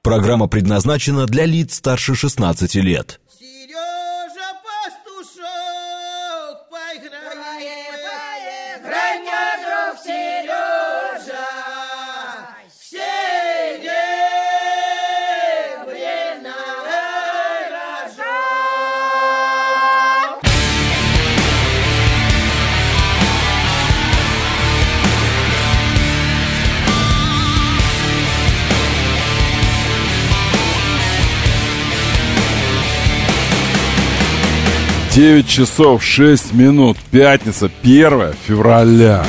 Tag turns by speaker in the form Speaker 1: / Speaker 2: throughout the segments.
Speaker 1: Программа предназначена для лиц старше 16 лет.
Speaker 2: Сережа Пастушок, поиграй, мне, друг Сережа, серебряный рожок.
Speaker 3: Девять часов 6 минут. Пятница, 1 февраля.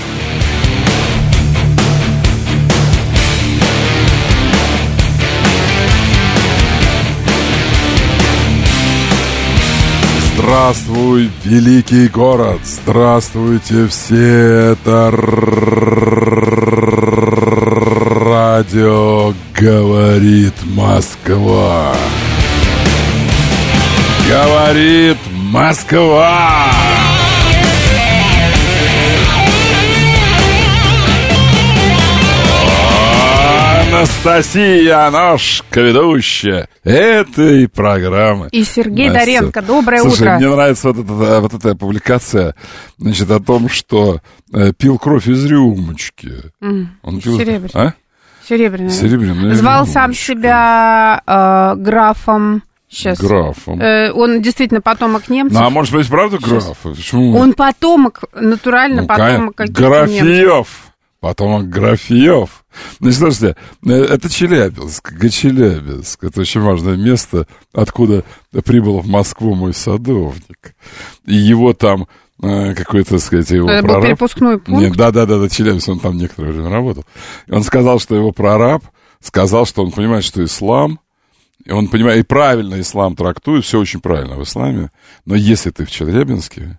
Speaker 3: Здравствуй, великий город! Здравствуйте все! Это радио говорит Москва. Говорит Москва! Анастасия Яновшка, ведущая этой программы.
Speaker 4: И Сергей Доренко. Доброе утро.
Speaker 3: Мне нравится вот эта публикация, значит, о том, что пил кровь из рюмочки. Он пил...
Speaker 4: Серебряный.
Speaker 3: А?
Speaker 4: Серебряный. Звал сам себя графом. Сейчас.
Speaker 3: Графом.
Speaker 4: Он действительно потомок немцев.
Speaker 3: Ну, а может быть, правда граф? Почему?
Speaker 4: Он потомок, натурально потомок каких-то немцев.
Speaker 3: Графиев. Потомок Графиев. Значит, слушайте, это Челябинск. Это очень важное место, откуда прибыл в Москву мой садовник. И его там какой-то, так сказать, его
Speaker 4: это
Speaker 3: прораб...
Speaker 4: был перепускной пункт?
Speaker 3: Нет, да, Челябинск, он там некоторое время работал. И он сказал, что его прораб сказал, что он понимает, что ислам, и он понимает, и правильно ислам трактует, все очень правильно в исламе, но если ты в Челябинске,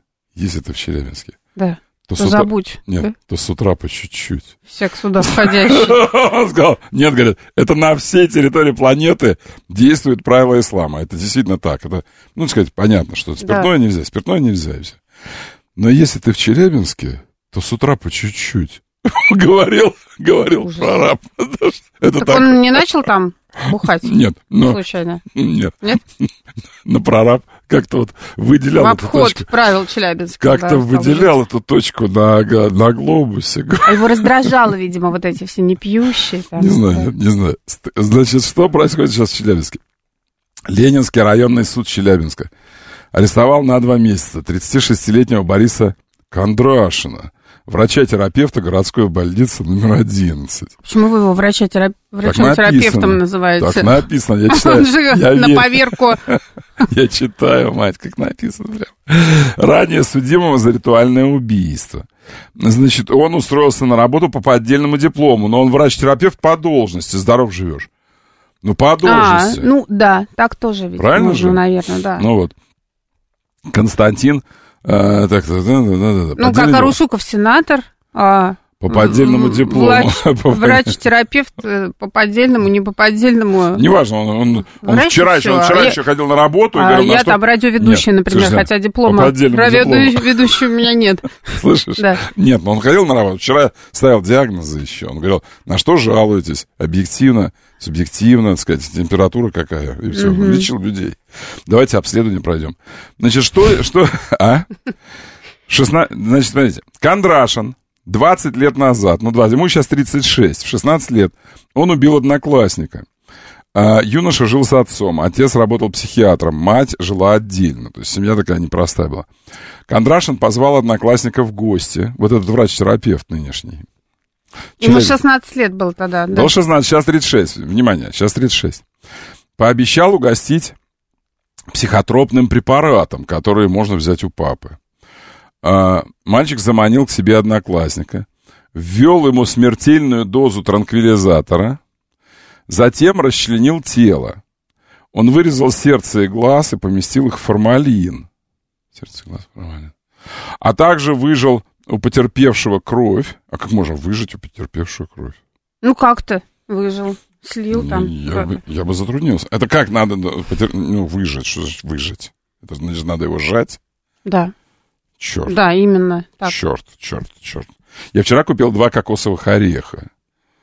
Speaker 4: да.
Speaker 3: то
Speaker 4: забудь.
Speaker 3: Нет,
Speaker 4: да?
Speaker 3: то с утра по чуть-чуть.
Speaker 4: Всяк сюда входящий.
Speaker 3: Он сказал, нет, говорит, это на всей территории планеты действует правило ислама. Это действительно так. Это, ну, сказать, понятно, что спиртное нельзя и все. Но если ты в Челябинске, то с утра по чуть-чуть. Говорил прораб.
Speaker 4: Так он не начал там бухать?
Speaker 3: Нет.
Speaker 4: Случайно?
Speaker 3: Нет? Но прораб как-то вот выделял
Speaker 4: в
Speaker 3: эту точку.
Speaker 4: обход правил Челябинска.
Speaker 3: Как-то выделял эту точку на глобусе.
Speaker 4: А его раздражало, видимо, вот эти все непьющие. Там,
Speaker 3: не знаю. Значит, что происходит сейчас в Челябинске? Ленинский районный суд Челябинска арестовал на 2 месяца 36-летнего Бориса Кондрашина, врача-терапевта городской больницы номер 11.
Speaker 4: Почему вы его врачом-терапевтом называете?
Speaker 3: Так написано, я читаю.
Speaker 4: Он же на поверку.
Speaker 3: Я читаю, мать, как написано прям. Ранее судимого за ритуальное убийство. Значит, он устроился на работу по поддельному диплому, но он врач-терапевт по должности, здоров живешь. Ну, по должности.
Speaker 4: Ну, да, так тоже ведь.
Speaker 3: Правильно
Speaker 4: можно,
Speaker 3: же?
Speaker 4: Наверное, да.
Speaker 3: Ну, вот. Константин...
Speaker 4: Ну, как Арушуков сенатор.
Speaker 3: По поддельному диплому.
Speaker 4: Врач-терапевт по поддельному, не по поддельному.
Speaker 3: Неважно, он вчера еще ходил на работу.
Speaker 4: Я там радиоведущая, например, хотя диплома радиоведущей у меня нет.
Speaker 3: Слышишь?
Speaker 4: Да.
Speaker 3: Нет, но он ходил на работу. Вчера ставил диагнозы еще. Он говорил, на что жалуетесь? Объективно, субъективно, так сказать, температура какая. И все, лечил людей. Давайте обследование пройдем. Значит, что? Значит, смотрите, Кондрашин 20 лет назад, ему сейчас 36, в 16 лет, он убил одноклассника. Юноша жил с отцом, отец работал психиатром, мать жила отдельно, то есть семья такая непростая была. Кондрашин позвал одноклассника в гости, вот этот врач-терапевт нынешний.
Speaker 4: Ему 16 лет было тогда, да?
Speaker 3: Был 16, сейчас 36, внимание, сейчас 36. Пообещал угостить психотропным препаратом, который можно взять у папы. Мальчик заманил к себе одноклассника, ввел ему смертельную дозу транквилизатора, затем расчленил тело. Он вырезал сердце и глаз и поместил их в формалин. Сердце и глаз, формалин. А также выжал у потерпевшего кровь. А как можно выжать у потерпевшего кровь?
Speaker 4: Ну, как-то выжил. Слил там.
Speaker 3: Я бы затруднился. Это как надо выжать? Что значит выжать? Это значит, надо его сжать?
Speaker 4: Да.
Speaker 3: Черт.
Speaker 4: Да, именно так.
Speaker 3: Черт. Я вчера купил 2 кокосовых ореха.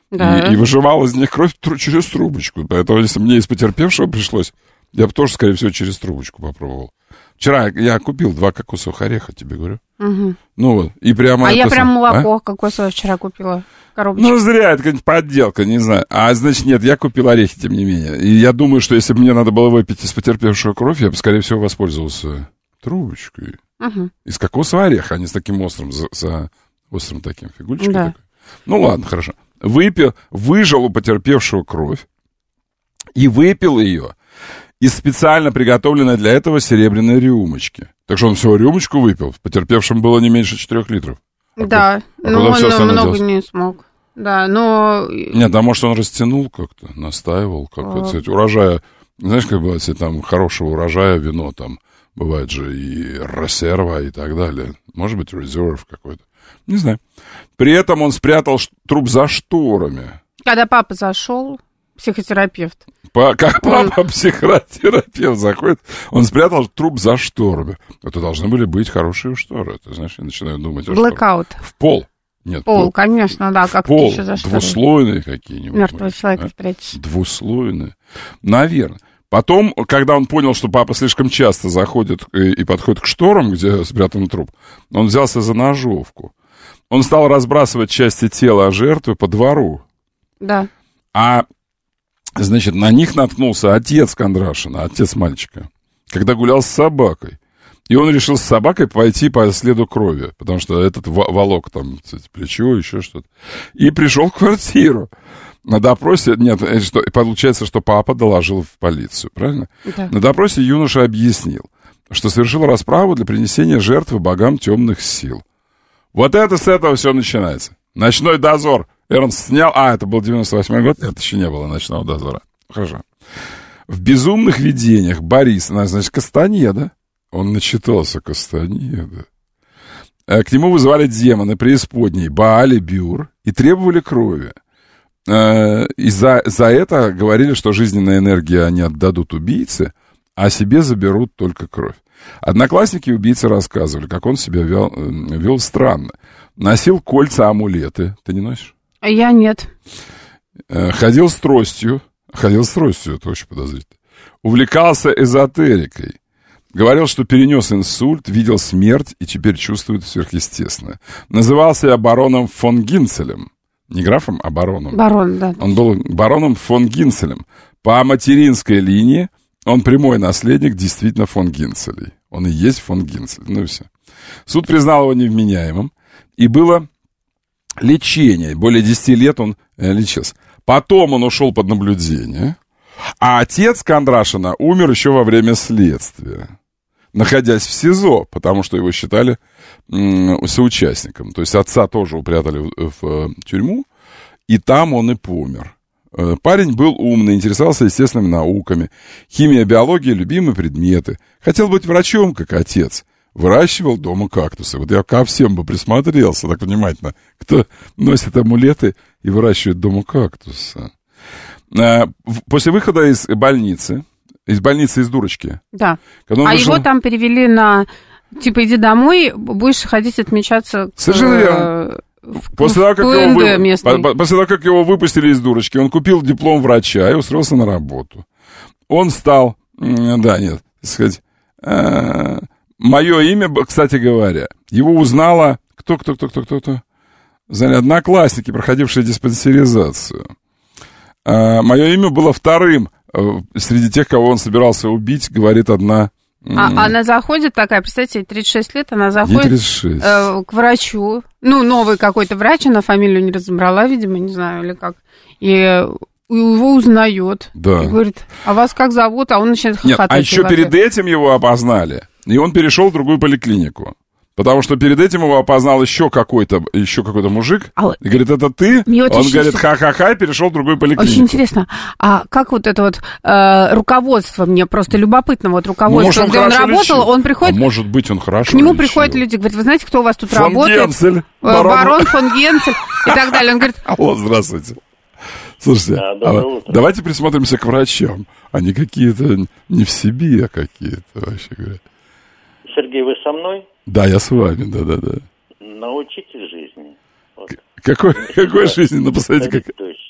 Speaker 3: и выжимал из них кровь через трубочку. Поэтому, если мне из потерпевшего пришлось, я бы тоже, скорее всего, через трубочку попробовал. Вчера я купил 2 кокосовых ореха, тебе говорю.
Speaker 4: Угу.
Speaker 3: Ну вот, и прямо...
Speaker 4: я прям молоко кокосовое вчера купила. Коробочку.
Speaker 3: Ну, зря, это какая-нибудь подделка, не знаю. А, значит, нет, я купил орехи, тем не менее. И я думаю, что если бы мне надо было выпить из потерпевшего кровь, я бы, скорее всего, воспользовался трубочкой.
Speaker 4: Угу.
Speaker 3: Из кокосового ореха, а не с таким острым, за острым таким фигулечкой.
Speaker 4: Да.
Speaker 3: Такой. Ну, ладно, хорошо. Выжал у потерпевшего кровь и выпил ее из специально приготовленной для этого серебряной рюмочки. Так что он всего рюмочку выпил. Потерпевшим было не меньше 4 литров.
Speaker 4: Да, но он много не смог. Да, но...
Speaker 3: Нет, а может, он растянул как-то, настаивал, как-то, кстати, урожая... Знаешь, как бывает, если там хорошего урожая вино, там бывает же и резерва и так далее. Может быть, резерв какой-то. Не знаю. При этом он спрятал труп за шторами.
Speaker 4: Когда папа зашел, психотерапевт.
Speaker 3: Как папа психотерапевт заходит, он спрятал труп за шторами. Это должны были быть хорошие шторы. Ты знаешь, я начинаю думать о
Speaker 4: Блэкаут.
Speaker 3: В пол. Нет,
Speaker 4: пол, конечно, да, как
Speaker 3: пол,
Speaker 4: еще за шторы.
Speaker 3: Двуслойные какие-нибудь.
Speaker 4: Мертвого человека спрячешь.
Speaker 3: Двуслойные. Наверное. Потом, когда он понял, что папа слишком часто заходит и подходит к шторам, где спрятан труп, он взялся за ножовку. Он стал разбрасывать части тела жертвы по двору.
Speaker 4: Да.
Speaker 3: Значит, на них наткнулся отец Кондрашина, отец мальчика, когда гулял с собакой. И он решил с собакой пойти по следу крови, потому что этот волок там, кстати, плечо, еще что-то. И пришел в квартиру. На допросе, получается, что папа доложил в полицию, правильно?
Speaker 4: Да.
Speaker 3: На допросе юноша объяснил, что совершил расправу для принесения жертвы богам темных сил. Вот это с этого все начинается. Ночной дозор. Эрнст снял... это был 98-й год, это еще не было ночного дозора. Хорошо. В безумных видениях Борис, значит, Кастанеда, он начитался Кастанеда. К нему вызывали демоны преисподней Бааль и Бюр и требовали крови. И за это говорили, что жизненная энергия они отдадут убийце, а себе заберут только кровь. Одноклассники убийцы рассказывали, как он себя вел странно. Носил кольца-амулеты. Ты не носишь?
Speaker 4: Я нет.
Speaker 3: Ходил с тростью. Это очень подозрительно. Увлекался эзотерикой. Говорил, что перенес инсульт, видел смерть и теперь чувствует сверхъестественное. Называл себя бароном фон Гинцелем. Не графом, а бароном.
Speaker 4: Барон, да.
Speaker 3: Он был бароном фон Гинцелем. По материнской линии он прямой наследник действительно фон Гинцелей. Он и есть фон Гинцель. Ну и все. Суд признал его невменяемым. И было лечение. Более 10 лет он лечился. Потом он ушел под наблюдение. А отец Кондрашина умер еще во время следствия, находясь в СИЗО, потому что его считали соучастником. То есть отца тоже упрятали в тюрьму, и там он и помер. Парень был умный, интересовался естественными науками. Химия, биология — любимые предметы. Хотел быть врачом, как отец. Выращивал дома кактусы. Вот я ко всем бы присмотрелся так внимательно, кто носит амулеты и выращивает дома кактусы. После выхода из больницы из дурочки.
Speaker 4: Да. Его там перевели на, типа, иди домой, будешь ходить отмечаться.
Speaker 3: Совершенно верно. После того, как его выпустили из дурочки, он купил диплом врача и устроился на работу. Он стал, сказать, мое имя, кстати говоря, его узнала, кто? Одноклассники, проходившие диспансеризацию. Мое имя было вторым среди тех, кого он собирался убить, говорит одна...
Speaker 4: Она заходит такая, представьте, 36 лет, она заходит к врачу, новый какой-то врач, она фамилию не разобрала, видимо, не знаю, или как, и его узнает,
Speaker 3: да.
Speaker 4: И говорит, а вас как зовут? А он начинает хохотать.
Speaker 3: Нет, а еще перед этим его опознали, и он перешел в другую поликлинику. Потому что перед этим его опознал еще какой-то мужик. И говорит, это ты? Он говорит, ха-ха-ха, и перешел в другую поликлинику.
Speaker 4: Очень интересно. А как вот это вот руководство, мне просто любопытно, вот руководство, где он работал, он приходит...
Speaker 3: может быть, он хорошо
Speaker 4: К нему
Speaker 3: лечил.
Speaker 4: приходят люди, говорят, вы знаете, кто у вас тут
Speaker 3: фон
Speaker 4: работает?
Speaker 3: Генцель.
Speaker 4: Барон фон Генцель и так далее. Он говорит...
Speaker 3: Алло, здравствуйте. Слушайте, давайте присмотримся к врачам. Они какие-то не в себе какие-то, вообще говоря.
Speaker 5: Сергей, вы со мной?
Speaker 3: Да, я с вами, да.
Speaker 5: Научитесь жизни. Вот.
Speaker 3: Какой жизни? Ну, посмотрите, как...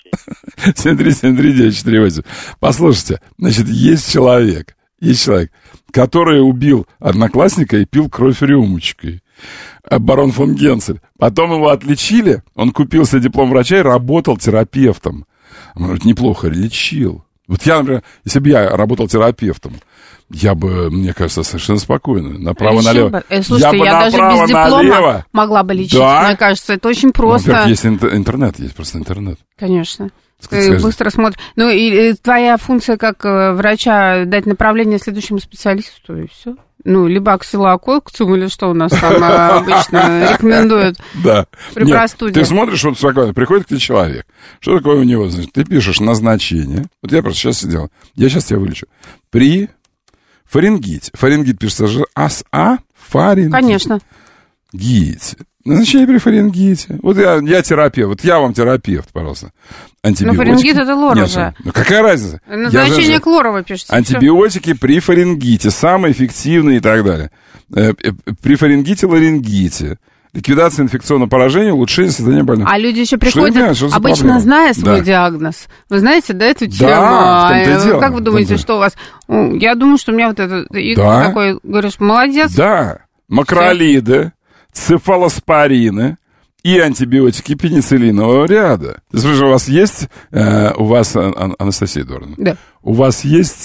Speaker 3: 7373948. Послушайте, значит, есть человек, который убил одноклассника и пил кровь рюмочкой. Барон фон Генцель. Потом его отличили, он купил себе диплом врача и работал терапевтом. Он говорит, неплохо лечил. Вот я, например, если бы я работал терапевтом, я бы, мне кажется, совершенно спокойно, направо-налево.
Speaker 4: Слушайте, я даже без диплома могла бы лечить, да? Мне кажется, это очень просто.
Speaker 3: Во-первых, есть интернет, есть просто интернет.
Speaker 4: Конечно. Ты быстро смотришь. Ну, и твоя функция как врача дать направление следующему специалисту, и все. Ну, либо аксилококцию, или что у нас там обычно рекомендуют при простуде.
Speaker 3: Ты смотришь, вот спокойно, приходит к тебе человек. Что такое у него? Значит, ты пишешь назначение. Вот я просто сейчас сидел. Я сейчас тебя вылечу. При фарингите. Фарингит пишется же фарингит.
Speaker 4: Конечно.
Speaker 3: Гите. Назначение при фарингите. Вот я терапевт. Вот я вам терапевт, пожалуйста. Антибиотики.
Speaker 4: Ну, фарингит это лор уже.
Speaker 3: Ну, какая разница?
Speaker 4: Назначение Клорова пишется.
Speaker 3: Антибиотики при фарингите. Самые эффективные и так далее. При фарингите, ларингите. Ликвидация инфекционного поражения, улучшение состояния больного.
Speaker 4: А люди еще приходят, обычно зная свой диагноз. Вы знаете, да, эту тему?
Speaker 3: Да,
Speaker 4: как вы думаете, что у вас? Я думаю, что у меня вот это... И такой, говоришь, молодец.
Speaker 3: Да. Макролиды, цефалоспорины и антибиотики пенициллинового ряда. Ты слышишь, у вас есть... Анастасия Эдуардовна?
Speaker 4: Да.
Speaker 3: У вас есть...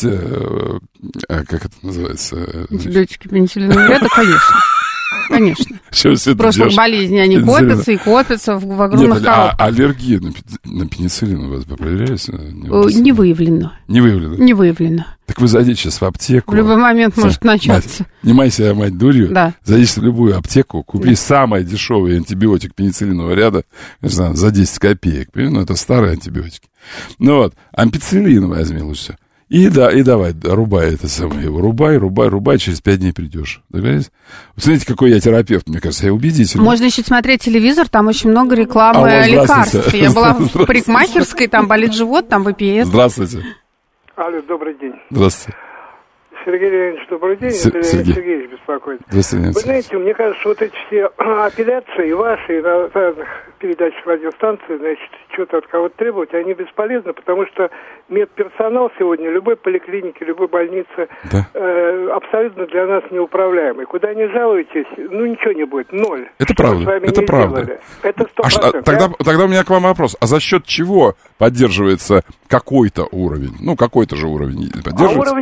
Speaker 3: как это называется?
Speaker 4: Антибиотики пенициллинового ряда, конечно. Конечно.
Speaker 3: Просто
Speaker 4: болезни, они копятся и копятся в огромных коробках.
Speaker 3: Аллергия на пенициллин у вас проверяется?
Speaker 4: Не выявлено.
Speaker 3: Не выявлено?
Speaker 4: Не выявлено.
Speaker 3: Так вы зайдите сейчас в аптеку.
Speaker 4: В любой момент может начаться.
Speaker 3: Не майся, мать, дурью.
Speaker 4: Да.
Speaker 3: Зайдите в любую аптеку, купи самый дешевый антибиотик пенициллинового ряда, не знаю, за 10 копеек. Ну, это старые антибиотики. Ну вот, ампициллин возьми лучше. И давай, рубай это самое его. Рубай, через 5 дней придешь. Договорились? Вы смотрите, какой я терапевт, мне кажется, я убедительный.
Speaker 4: Можно еще смотреть телевизор, там очень много рекламы лекарств. Я была в парикмахерской, там болит живот, там ВПС.
Speaker 3: Здравствуйте.
Speaker 6: Алло, добрый день.
Speaker 3: Здравствуйте.
Speaker 6: Сергей Леонидович, добрый день. Это Сергей беспокоит. Вы знаете, мне кажется, вот эти все апелляции, ваши, на разных передачах радиостанций, значит, что-то от кого-то требовать, они бесполезны, потому что медперсонал сегодня любой поликлиники, любой больницы абсолютно для нас неуправляемый. Куда ни жалуетесь, ну ничего не будет, ноль.
Speaker 3: Это правда, это правда.
Speaker 6: Это 100%.
Speaker 3: Тогда у меня к вам вопрос. А за счет чего поддерживается какой-то уровень? Ну, какой-то же уровень поддерживается?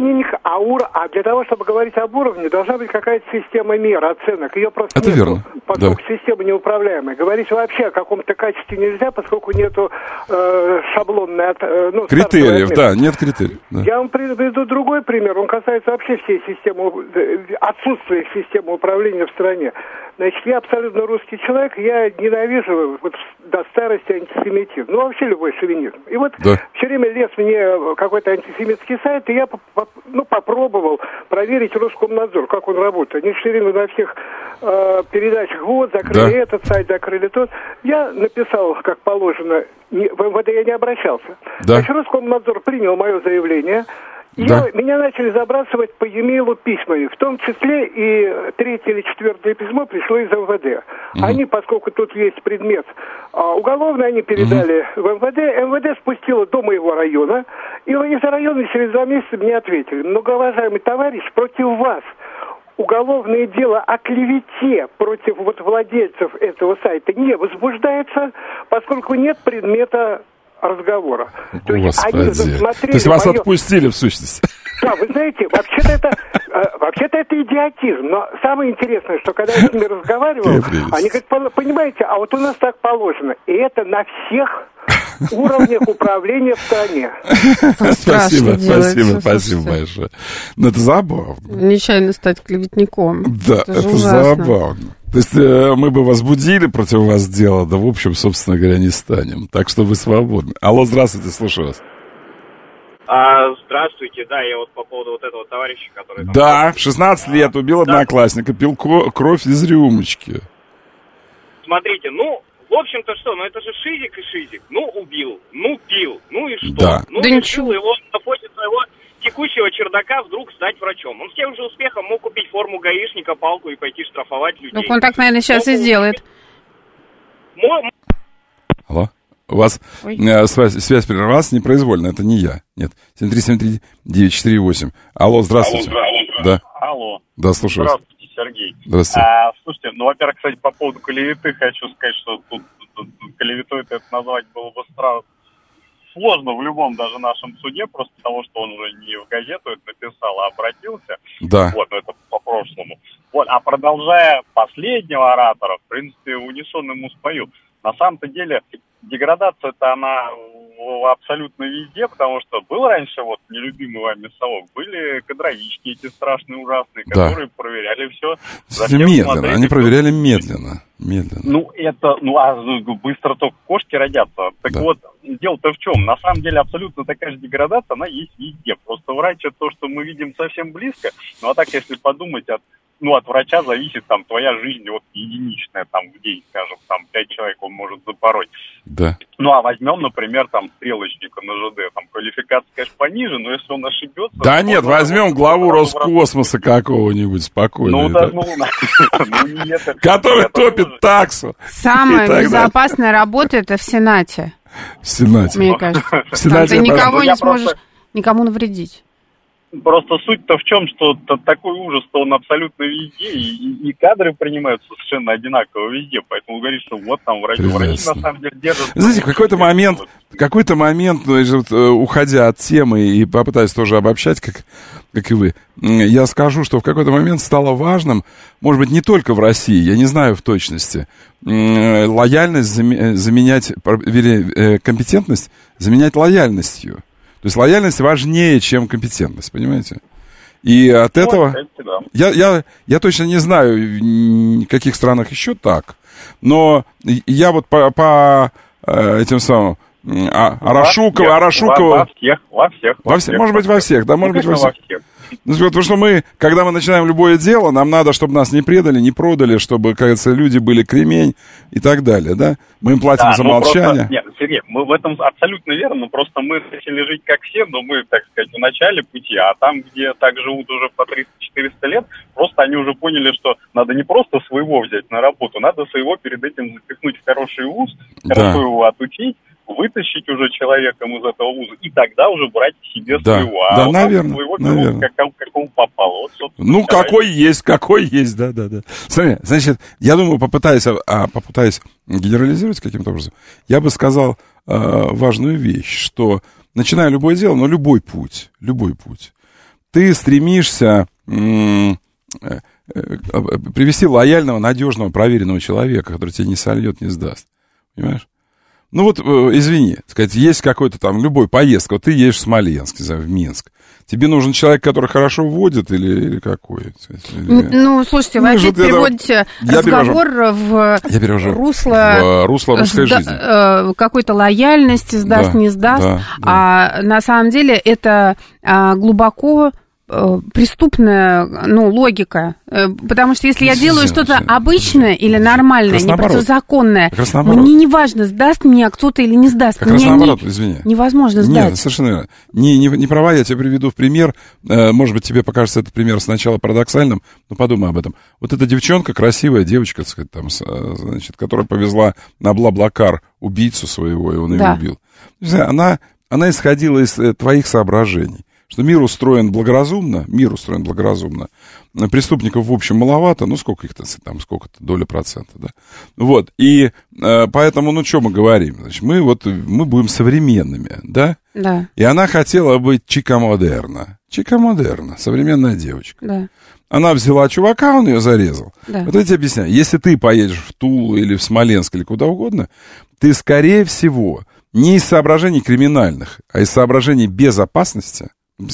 Speaker 6: А для того, чтобы говорить об уровне, должна быть какая-то система мер, оценок. Ее просто
Speaker 3: это
Speaker 6: нет,
Speaker 3: верно.
Speaker 6: поскольку система неуправляемая. Говорить вообще о каком-то качестве нельзя, поскольку нету шаблонной...
Speaker 3: критериев, нет критериев. Да.
Speaker 6: Я вам приведу другой пример. Он касается вообще всей системы, отсутствия системы управления в стране. Значит, я абсолютно русский человек, я ненавижу до старости антисемитизм. Ну, вообще любой шовинизм. И вот все время лез мне какой-то антисемитский сайт, и я попробовал проверить Роскомнадзор, как он работает. Они все время на всех передачах, закрыли этот сайт, закрыли тот. Я написал, как положено, в МВД я не обращался. Значит, Роскомнадзор принял мое заявление. Меня начали забрасывать по e-mail письмами, в том числе и 3-е или 4-е письмо пришло из МВД. Они, поскольку тут есть предмет уголовный, они передали в МВД. МВД спустило до моего района, и из района через 2 месяца мне ответили: многоуважаемый товарищ, против вас уголовное дело о клевете против владельцев этого сайта не возбуждается, поскольку нет предмета разговора. То есть
Speaker 3: вас отпустили, в сущности.
Speaker 6: Да, вы знаете, вообще-то это идиотизм. Но самое интересное, что когда я с ними разговаривал, они говорят, понимаете, а вот у нас так положено. И это на всех уровнях управления в стране.
Speaker 3: Спасибо большое. Но это забавно.
Speaker 4: Нечаянно стать клеветником.
Speaker 3: Да, это забавно. То есть мы бы возбудили против вас дело, да, в общем, собственно говоря, не станем. Так что вы свободны. Алло, здравствуйте, слушаю вас.
Speaker 7: Здравствуйте, я вот по поводу вот этого товарища, который...
Speaker 3: в 16 лет убил одноклассника, пил кровь из рюмочки.
Speaker 7: Смотрите, в общем-то что, это же шизик и шизик. Убил, пил, и что?
Speaker 3: Да.
Speaker 7: Решил его на фоне своего текущего чердака вдруг стать врачом. Он с тем же успехом мог купить форму гаишника, палку и пойти штрафовать людей.
Speaker 4: Ну, он так, наверное, сейчас и сделает.
Speaker 3: Алло? У вас связь прервалась непроизвольно, это не я. Нет, 7373948. Алло, здравствуйте. Да.
Speaker 8: Алло.
Speaker 3: Да, слушаю вас.
Speaker 8: Здравствуйте, Сергей.
Speaker 3: Здравствуйте.
Speaker 8: Слушайте, во-первых, кстати, по поводу клеветы хочу сказать, что тут клеветой это назвать было бы сложно в любом даже нашем суде, просто потому что он уже не в газету это написал, а обратился.
Speaker 3: Да.
Speaker 8: Вот, но это по прошлому. Вот, а продолжая последнего оратора, в принципе, в унисон ему спою. На самом-то деле, деградация-то она абсолютно везде, потому что был раньше вот нелюбимый вами совок, были кадровички эти страшные, ужасные, которые проверяли все.
Speaker 3: Медленно, они проверяли медленно.
Speaker 8: Ну, быстро только кошки родятся. Так вот, дело-то в чем? На самом деле, абсолютно такая же деградация, она есть везде. Просто врач — это то, что мы видим совсем близко. Ну, а так, если подумать, от врача зависит там твоя жизнь вот единичная, там в день, скажем, там 5 человек он может запороть.
Speaker 3: Да.
Speaker 8: Ну, а возьмем, например, там стрелочника на ЖД, там квалификация, конечно, пониже, но если он ошибется...
Speaker 3: Да нет, возьмем главу Роскосмоса какого-нибудь спокойно. Который топит таксу.
Speaker 4: Самая безопасная работа — это в Сенате.
Speaker 3: В Сенате.
Speaker 4: Мне кажется. Ты никого не сможешь никому навредить.
Speaker 8: Просто суть-то в чем, что такой ужас-то он абсолютно везде, и кадры принимаются совершенно одинаково везде, поэтому говорит, что вот там врачи на самом деле держат...
Speaker 3: Знаете, в какой-то момент, уходя от темы и попытаясь тоже обобщать, как и вы, я скажу, что в какой-то момент стало важным, может быть, не только в России, я не знаю в точности, лояльность заменять, компетентность заменять лояльностью. То есть лояльность важнее, чем компетентность, понимаете? И от этого... Я точно не знаю, в каких странах еще так, но я вот по этим самым... Арашукова...
Speaker 8: Во всех.
Speaker 3: Может быть, во всех, да, может быть, во всех. Потому что когда мы начинаем любое дело, нам надо, чтобы нас не предали, не продали, чтобы, кажется, люди были кремень и так далее, да? Мы им платим за молчание.
Speaker 8: Нет, Сергей, мы в этом абсолютно верно, но просто мы хотели жить как все, но мы, так сказать, в начале пути, а там, где так живут уже по 300-400 лет, просто они уже поняли, что надо не просто своего взять на работу, надо своего перед этим запихнуть в хороший вуз, хорошо его отучить, вытащить уже человеком из этого вуза, и тогда уже брать к себе своего.
Speaker 3: Да, наверное.
Speaker 8: Какому попало.
Speaker 3: Вот, какой есть, да. Смотри, значит, я думаю, попытаясь генерализировать каким-то образом, я бы сказал важную вещь, что, начиная любое дело, но любой путь, ты стремишься привести лояльного, надежного, проверенного человека, который тебе не сольет, не сдаст. Понимаешь? Ну вот, извини, сказать, есть какой-то там любой поездка, вот ты едешь в Смоленск, не знаю, в Минск. Тебе нужен человек, который хорошо вводит или какой?
Speaker 4: Ну, слушайте, вы опять переводите разговор в русло
Speaker 3: русской жизни.
Speaker 4: Какой-то лояльности, сдаст, не сдаст. А на самом деле это глубоко преступная, логика. Потому что если я делаю что-то обычное или нормальное, не противозаконное, мне не важно, сдаст меня кто-то или не сдаст.
Speaker 3: Как раз наоборот, извини.
Speaker 4: Невозможно сдать.
Speaker 3: Нет, совершенно верно. Не права, я тебе приведу в пример. Может быть, тебе покажется этот пример сначала парадоксальным, но подумай об этом. Вот эта девчонка, красивая девочка, так сказать, там, значит, которая повезла на Бла-Блакар убийцу своего, и он ее убил. Она исходила из твоих соображений. Что мир устроен благоразумно, преступников, в общем, маловато, сколько их-то, там, сколько-то, доля процента, да, вот, и поэтому, что мы говорим, значит, мы будем современными, да, и она хотела быть чика-модерна, современная девочка,
Speaker 4: да.
Speaker 3: Она взяла чувака, он ее зарезал, вот я тебе объясняю, если ты поедешь в Тулу или в Смоленск или куда угодно, ты, скорее всего, не из соображений криминальных, а из соображений безопасности,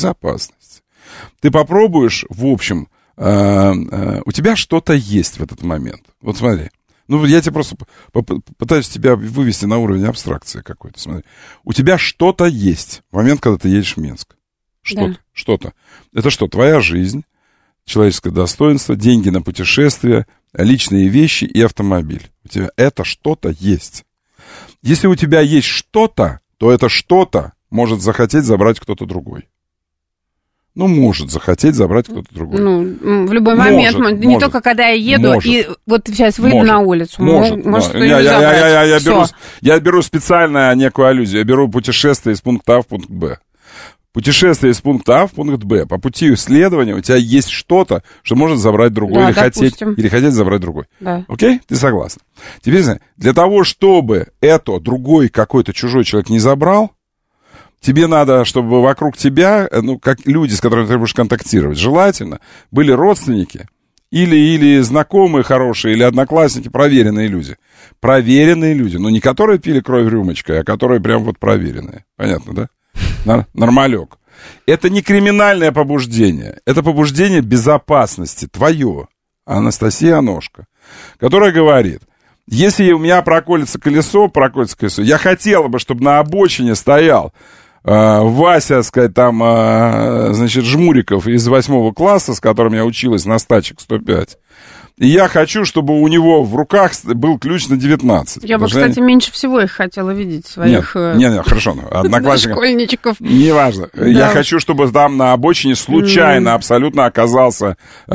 Speaker 3: ты попробуешь, в общем, у тебя что-то есть в этот момент. Вот смотри. Я тебе просто пытаюсь тебя вывести на уровень абстракции какой-то. Смотри. У тебя что-то есть в момент, когда ты едешь в Минск. Что-то. Это что? Твоя жизнь, человеческое достоинство, деньги на путешествия, личные вещи и автомобиль. У тебя это что-то есть. Если у тебя есть что-то, то это что-то может захотеть забрать кто-то другой. может захотеть забрать кто-то другой.
Speaker 4: В любой момент, не только когда я еду, и вот сейчас выйду на улицу, может
Speaker 3: забрать. Я беру специально некую аллюзию, я беру путешествие из пункта А в пункт Б. Путешествие из пункта А в пункт Б. По пути исследования у тебя есть что-то, что может забрать другой, или хотеть забрать другой.
Speaker 4: Да.
Speaker 3: Окей? Ты согласна? Теперь, для того, чтобы другой какой-то чужой человек не забрал, тебе надо, чтобы вокруг тебя, как люди, с которыми ты будешь контактировать, желательно были родственники или знакомые хорошие, или одноклассники, проверенные люди. Проверенные люди. Не которые пили кровь рюмочкой, а которые прям вот проверенные. Понятно, да? Нормалек. Это не криминальное побуждение. Это побуждение безопасности. Твое. Анастасия Ножка. Которая говорит, если у меня проколется колесо, я хотела бы, чтобы на обочине стоял Вася, сказать, там, Жмуриков из 8 класса, с которым я училась на стачек 105. И я хочу, чтобы у него в руках был ключ на 19.
Speaker 4: Я бы, кстати, меньше всего их хотела видеть, своих...
Speaker 3: Нет, хорошо, одноклассников.
Speaker 4: Школьничков.
Speaker 3: Неважно. Да. Я хочу, чтобы там на обочине случайно абсолютно оказался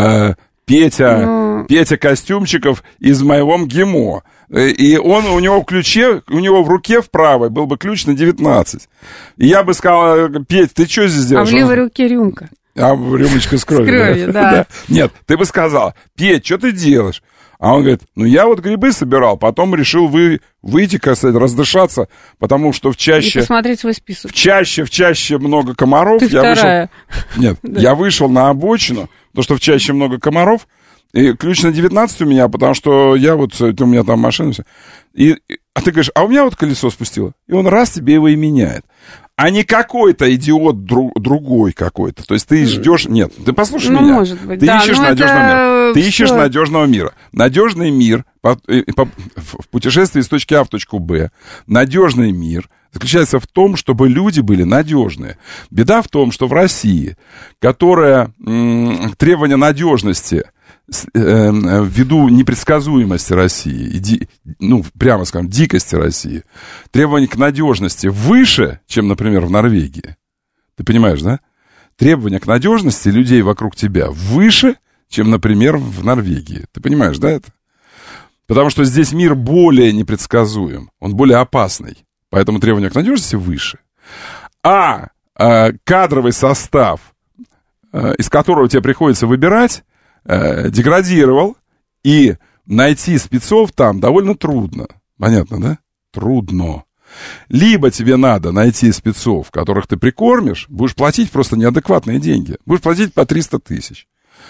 Speaker 3: Петя Костюмчиков из моего МГИМО. И у него в ключе, у него в руке в правой был бы ключ на 19. И я бы сказал, Петь, ты что здесь делаешь?
Speaker 4: А в левой руке рюмка.
Speaker 3: Рюмочка с кровью.
Speaker 4: С кровью, да.
Speaker 3: Нет, ты бы сказал, Петь, что ты делаешь? А он говорит, я вот грибы собирал, потом решил выйти, раздышаться, потому что в чаще...
Speaker 4: И посмотреть свой список.
Speaker 3: В чаще много комаров.
Speaker 4: Ты вторая.
Speaker 3: Нет, я вышел на обочину, потому что в чаще много комаров, и ключ на 19 у меня, потому что у меня там машина. А ты говоришь, а у меня вот колесо спустило. И он раз тебе его и меняет. А не какой-то идиот другой какой-то. То есть ты ждешь... Нет, ты послушай меня.
Speaker 4: Может быть,
Speaker 3: ты ищешь надежного мира. Ты ищешь надежного мира. Надежный мир в путешествии с точки А в точку Б. Надежный мир заключается в том, чтобы люди были надежные. Беда в том, что в России, которая требования надежности ввиду непредсказуемости России, прямо скажем, дикости России, требования к надежности выше, чем, например, в Норвегии. Ты понимаешь, да? Требования к надежности людей вокруг тебя выше, чем, например, в Норвегии. Ты понимаешь, да, это? Потому что здесь мир более непредсказуем, он более опасный, поэтому требования к надежности выше. А кадровый состав, из которого тебе приходится выбирать, деградировал, и найти спецов там довольно трудно. Понятно, да? Трудно. Либо тебе надо найти спецов, которых ты прикормишь, будешь платить просто неадекватные деньги. Будешь платить по 300 тысяч.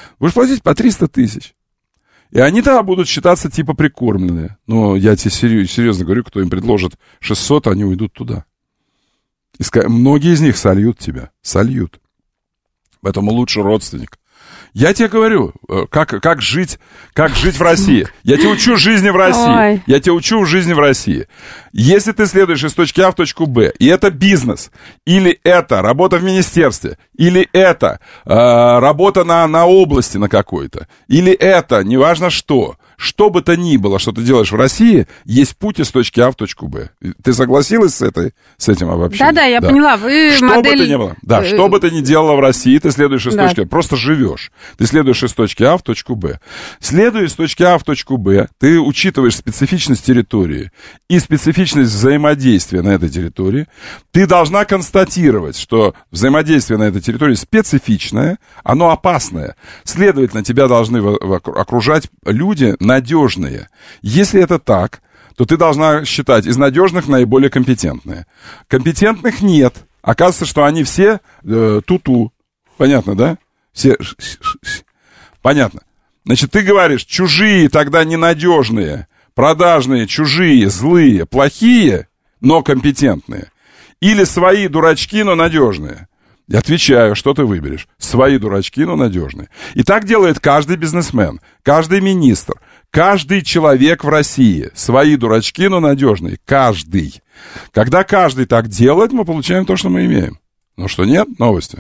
Speaker 3: И они тогда будут считаться типа прикормленные. Но я тебе серьезно говорю, кто им предложит 600, они уйдут туда. Многие из них сольют тебя. Сольют. Поэтому лучше родственник. Я тебе говорю, как жить в России. Я тебя учу жизни в России. Если ты следуешь из точки А в точку Б, и это бизнес, или это работа в министерстве, или это работа на области на какой-то, или это, неважно что бы то ни было, что ты делаешь в России, есть путь из точки А в точку Б. Ты согласилась с этим обобщением?
Speaker 4: Да, я поняла. Вы
Speaker 3: что бы ты ни было, что бы ты ни делала в России, ты следуешь из точки А, просто живешь. Ты следуешь из точки А в точку Б. Следуя из точки А в точку Б, ты учитываешь специфичность территории и специфичность взаимодействия на этой территории. Ты должна констатировать, что взаимодействие на этой территории специфичное, оно опасное. Следовательно, тебя должны окружать люди надежные. Если это так, то ты должна считать из надежных наиболее компетентные. Компетентных нет. Оказывается, что они все ту-ту. Понятно, да? Все... Понятно. Значит, ты говоришь, чужие тогда ненадежные, продажные, чужие, злые, плохие, но компетентные. Или свои дурачки, но надежные. Я отвечаю, что ты выберешь. Свои дурачки, но надежные. И так делает каждый бизнесмен, каждый министр, каждый человек в России. Свои дурачки, но надежные. Каждый. Когда каждый так делает, мы получаем то, что мы имеем. Ну что, нет? Новости.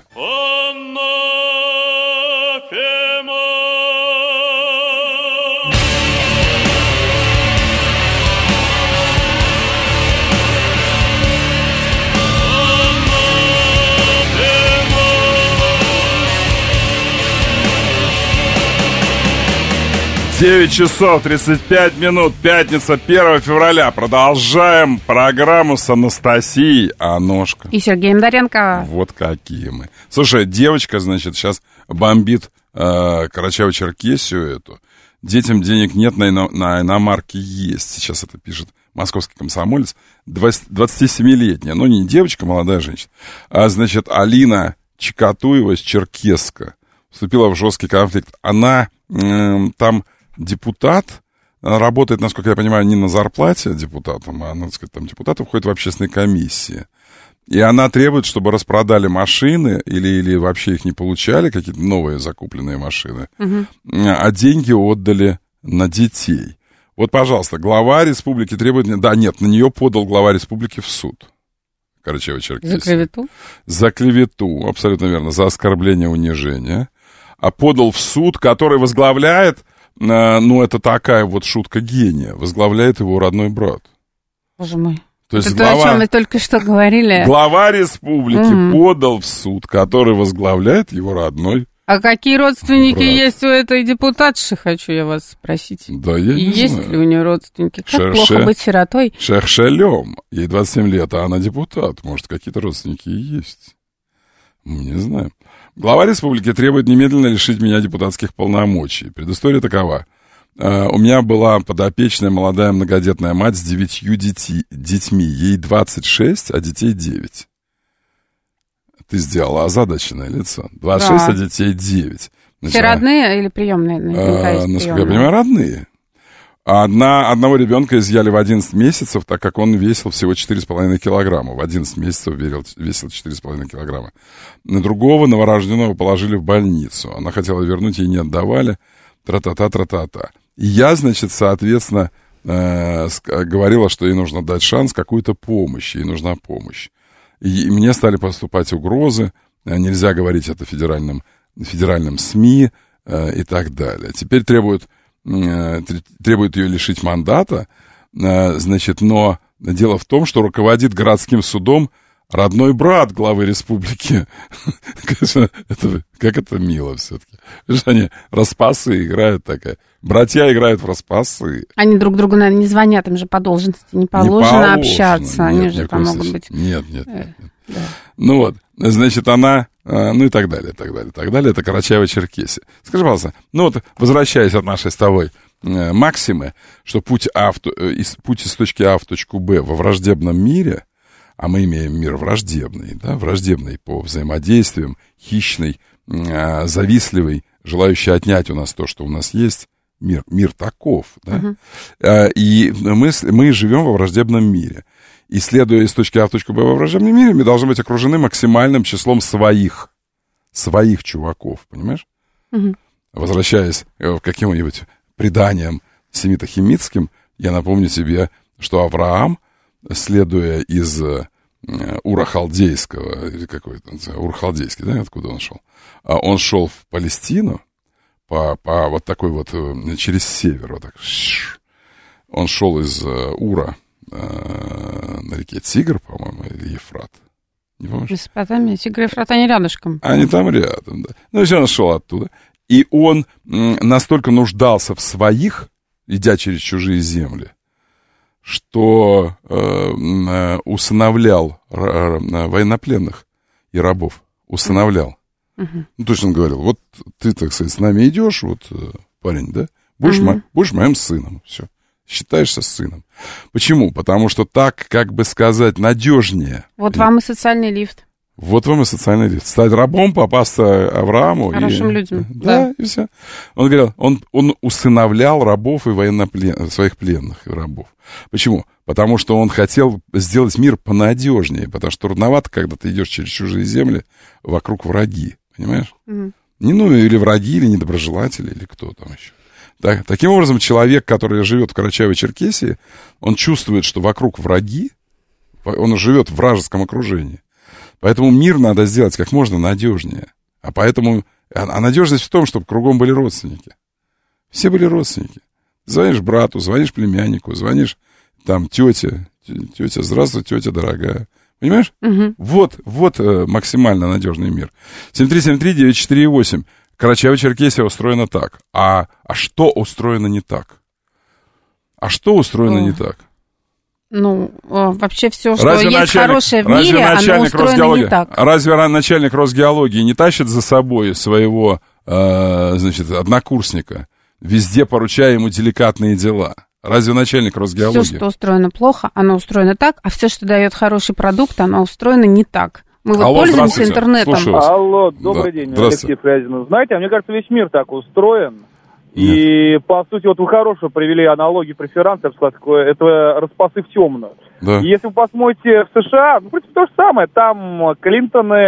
Speaker 3: 9 часов 35 минут, пятница, 1 февраля. Продолжаем программу с Анастасией Аношко.
Speaker 4: И Сергеем Доренко.
Speaker 3: Вот какие мы. Слушай, девочка, значит, сейчас бомбит Карачаево-Черкесию эту. Детям денег нет, на иномарке есть. Сейчас это пишет московский комсомолец. 27-летняя, но не девочка, молодая женщина. А, значит, Алина Чикатуева из Черкесска вступила в жесткий конфликт. Она там депутат, она работает, насколько я понимаю, не на зарплате депутатом, а, надо сказать, там депутаты входят в общественные комиссии. И она требует, чтобы распродали машины или вообще их не получали, какие-то новые закупленные машины, а деньги отдали на детей. Вот, пожалуйста, глава республики требует... Да, нет, на нее подал глава республики в суд. Карачаево-Черкесия.
Speaker 4: За клевету?
Speaker 3: За клевету, абсолютно верно, за оскорбление, унижение. А подал в суд, который возглавляет, это такая вот шутка гения, возглавляет его родной брат.
Speaker 4: Боже мой.
Speaker 3: То есть
Speaker 4: это то, о чем мы только что говорили.
Speaker 3: Глава республики подал в суд, который возглавляет его родной.
Speaker 4: А какие родственники
Speaker 3: брат.
Speaker 4: есть у этой депутатши, хочу я вас спросить.
Speaker 3: Да, я не
Speaker 4: есть
Speaker 3: знаю.
Speaker 4: Ли у нее родственники? Как плохо быть сиротой.
Speaker 3: Шершелем. Ей 27 лет, а она депутат. Может, какие-то родственники и есть. Мы не знаем. Глава республики требует немедленно лишить меня депутатских полномочий. Предыстория такова. У меня была подопечная молодая многодетная мать с 9 детьми. Ей 26, а детей 9. Ты сделала озадаченное лицо. 26, а детей 9.
Speaker 4: Все родные или приемные?
Speaker 3: Насколько я понимаю, родные. Одного ребенка изъяли в 11 месяцев, так как он весил всего 4,5 килограмма. В 11 месяцев весил 4,5 килограмма. На другого новорожденного положили в больницу. Она хотела вернуть, ей не отдавали. Тра-та-та. И я, значит, соответственно, говорила, что ей нужно дать шанс, какую-то помощь. Ей нужна помощь. И мне стали поступать угрозы. Нельзя говорить это федеральным СМИ и так далее. Теперь требуют ее лишить мандата, значит, но дело в том, что руководит городским судом родной брат главы республики. Как это мило все-таки. Они распасы играют такая. Братья играют в распасы.
Speaker 4: Они друг другу, наверное, не звонят, им же по должности не положено общаться. Они же там могут быть...
Speaker 3: Нет. Да. Ну вот, значит, она... и так далее, и так далее, и так далее. Это Карачаево-Черкесия. Скажи, пожалуйста, возвращаясь от нашей с тобой максимы, что путь из точки А в точку Б во враждебном мире, а мы имеем мир враждебный, да, враждебный по взаимодействиям, хищный, завистливый, желающий отнять у нас то, что у нас есть, мир таков, да, и мы живем во враждебном мире. И следуя из точки А в точку Б во враждебном мире, мы должны быть окружены максимальным числом своих чуваков, понимаешь? Возвращаясь к каким-нибудь преданиям семито-химитским, я напомню тебе, что Авраам, следуя из Ура Халдейского, или какой-то, Ур-Халдейский, да, откуда он шел? Он шел в Палестину по вот такой вот, через север, вот так. Он шел из Ура на реке Тигр, по-моему, или Ефрат. Не помнишь?
Speaker 4: Месопотамия, Тигр и Ефрат, они рядышком.
Speaker 3: Они там рядом, да. Ну, все, он шел оттуда. И он настолько нуждался в своих, идя через чужие земли, что усыновлял военнопленных и рабов. Усыновлял. Ну, точно он говорил, вот ты, так сказать, с нами идешь, вот парень, да, будешь моим сыном, все. Считаешься сыном. Почему? Потому что так, как бы сказать, надежнее.
Speaker 4: Вот вам и социальный лифт.
Speaker 3: Вот вам и социальный лифт. Стать рабом, попасться Аврааму.
Speaker 4: Хорошим людям.
Speaker 3: Да, и все. Он говорил, он усыновлял рабов и своих пленных и рабов. Почему? Потому что он хотел сделать мир понадежнее. Потому что трудновато, когда ты идешь через чужие земли, вокруг враги. Понимаешь? Или враги, или недоброжелатели, или кто там еще. Таким образом, человек, который живет в Карачаево-Черкесии, он чувствует, что вокруг враги, он живет в вражеском окружении. Поэтому мир надо сделать как можно надежнее. А надежность в том, чтобы кругом были родственники. Все были родственники. Звонишь брату, звонишь племяннику, звонишь там тете. Тетя, здравствуй, тетя дорогая. Понимаешь? Вот максимально надежный мир. 7373948. Карачаево-Черкесия устроена так. А что устроено не так? А что устроено не так?
Speaker 4: Ну, вообще все, что есть хорошее в мире, оно устроено не так.
Speaker 3: Разве начальник Росгеологии не тащит за собой своего, однокурсника, везде поручая ему деликатные дела? Разве начальник Росгеологии?
Speaker 4: Все, что устроено плохо, оно устроено так, а все, что дает хороший продукт, оно устроено не так. Мы вот пользуемся интернетом.
Speaker 9: Алло, добрый день, Алексей Фрязин. Знаете, мне кажется, весь мир так устроен. И, по сути, вот вы хорошо привели аналогию преферанса, я бы сказал, такое, это распасы в темную.
Speaker 3: Да.
Speaker 9: И если вы посмотрите в США, ну, в принципе, то же самое. Там Клинтоны,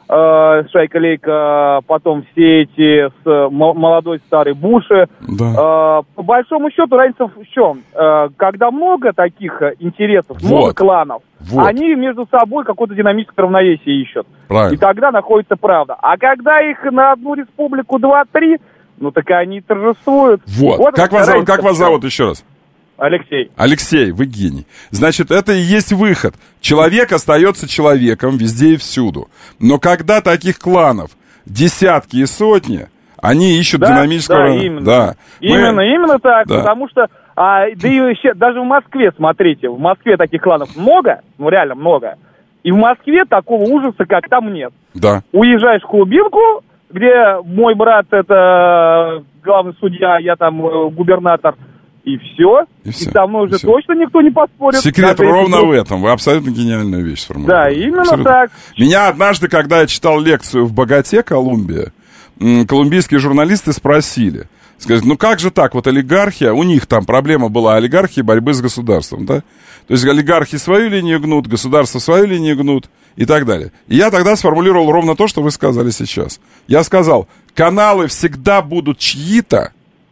Speaker 9: шайка-лейка, потом все эти молодой старый Буши.
Speaker 3: Да.
Speaker 9: По большому счету, разница в чем? Когда много таких интересов, много кланов, они между собой какое-то динамическое равновесие ищут.
Speaker 3: Правильно.
Speaker 9: И тогда находится правда. А когда их на одну республику 2-3, ну так они торжествуют.
Speaker 3: Вот как вас зовут еще раз?
Speaker 9: Алексей.
Speaker 3: Алексей, вы гений. Значит, это и есть выход. Человек остается человеком везде и всюду. Но когда таких кланов десятки и сотни, они ищут динамического...
Speaker 9: Да, именно. Да. Именно так, да. Потому что... да и еще, даже в Москве, смотрите, в Москве таких кланов много, ну реально много. И в Москве такого ужаса, как там, нет.
Speaker 3: Да.
Speaker 9: Уезжаешь в глубинку, где мой брат это главный судья, я там губернатор, и все. И со мной уже точно никто не поспорит.
Speaker 3: Секрет ровно в этом. Вы абсолютно гениальную вещь сформулировали.
Speaker 9: Да, именно так.
Speaker 3: Меня однажды, когда я читал лекцию в Боготе, Колумбия, колумбийские журналисты спросили, сказать, ну как же так, вот олигархия, у них там проблема была олигархии борьбы с государством, да? То есть олигархи свою линию гнут, государство свою линию гнут и так далее. И я тогда сформулировал ровно то, что вы сказали сейчас. Я сказал, каналы всегда будут чьи-то,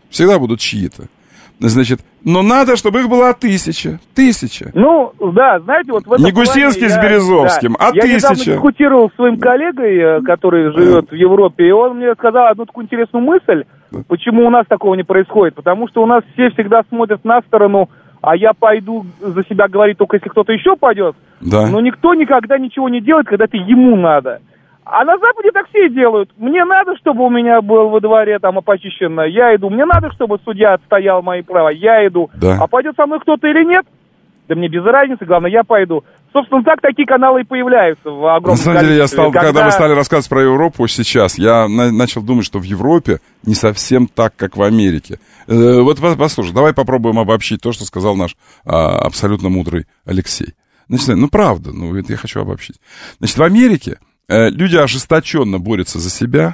Speaker 3: значит, но надо, чтобы их было 1000.
Speaker 9: Ну, да, знаете, вот в этом
Speaker 3: не Гусинский с Березовским, а 1000.
Speaker 9: Я недавно дискутировал с своим коллегой, который живет в Европе, и он мне сказал одну такую интересную мысль, почему у нас такого не происходит. Потому что у нас все всегда смотрят на сторону, а я пойду за себя говорить только если кто-то еще пойдет.
Speaker 3: Да.
Speaker 9: Но никто никогда ничего не делает, когда это ему надо. А на Западе так все делают. Мне надо, чтобы у меня был во дворе там опочищено, я иду. Мне надо, чтобы судья отстоял мои права, я иду.
Speaker 3: Да.
Speaker 9: А пойдет со мной кто-то или нет, да мне без разницы, главное, я пойду. Собственно, так такие каналы и появляются в огромном количестве.
Speaker 3: На самом деле, когда вы стали рассказывать про Европу сейчас, я начал думать, что в Европе не совсем так, как в Америке. Вот послушай, давай попробуем обобщить то, что сказал наш абсолютно мудрый Алексей. Значит, ну правда, это я хочу обобщить. Значит, в Америке люди ожесточенно борются за себя,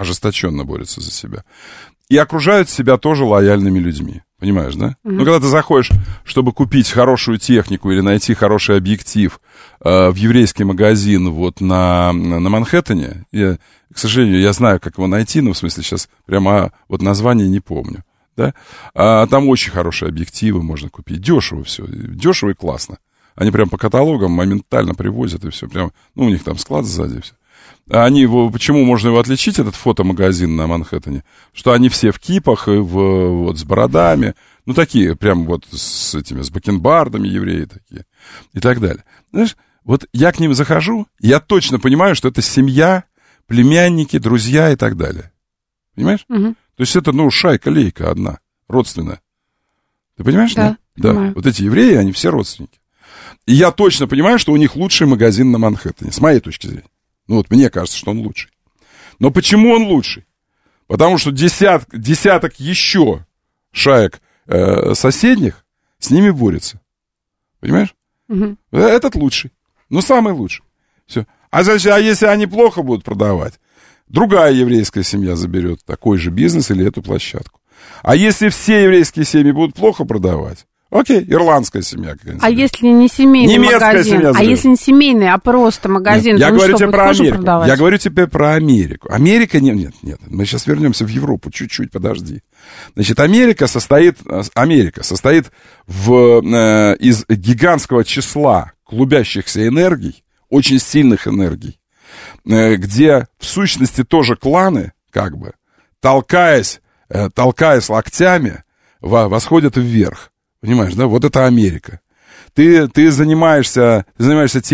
Speaker 3: и окружают себя тоже лояльными людьми. Понимаешь, да? Ну, когда ты заходишь, чтобы купить хорошую технику или найти хороший объектив в еврейский магазин вот на Манхэттене, к сожалению, я знаю, как его найти, но в смысле сейчас прямо вот название не помню, да? Там очень хорошие объективы можно купить, дешево все, дешево и классно. Они прям по каталогам моментально привозят, и все прям, у них там склад сзади, все. Почему можно его отличить, этот фотомагазин на Манхэттене? Что они все в кипах, и вот с бородами, такие прям вот с бакенбардами евреи такие, и так далее. Знаешь, вот я к ним захожу, я точно понимаю, что это семья, племянники, друзья и так далее. Понимаешь? Угу. То есть это, шайка-лейка одна, родственная. Ты понимаешь, да? Да. Понимаю. Вот эти евреи, они все родственники. И я точно понимаю, что у них лучший магазин на Манхэттене, с моей точки зрения. Мне кажется, что он лучший. Но почему он лучший? Потому что десяток еще шаек соседних с ними борются. Понимаешь? Угу. Этот лучший. Самый лучший. Все. А если они плохо будут продавать, другая еврейская семья заберет такой же бизнес или эту площадку. А если все еврейские семьи будут плохо продавать, окей, ирландская семья какая-нибудь.
Speaker 4: А если не семейный магазин?
Speaker 3: Семья,
Speaker 4: если не семейный, а просто магазин?
Speaker 3: Нет, я говорю тебе про Америку. Продавать? Я говорю тебе про Америку. Америка, нет. Мы сейчас вернемся в Европу. Чуть-чуть, подожди. Значит, Америка состоит из гигантского числа клубящихся энергий, очень сильных энергий, где в сущности тоже кланы, толкаясь локтями, восходят вверх. Понимаешь, да? Вот это Америка. Ты занимаешься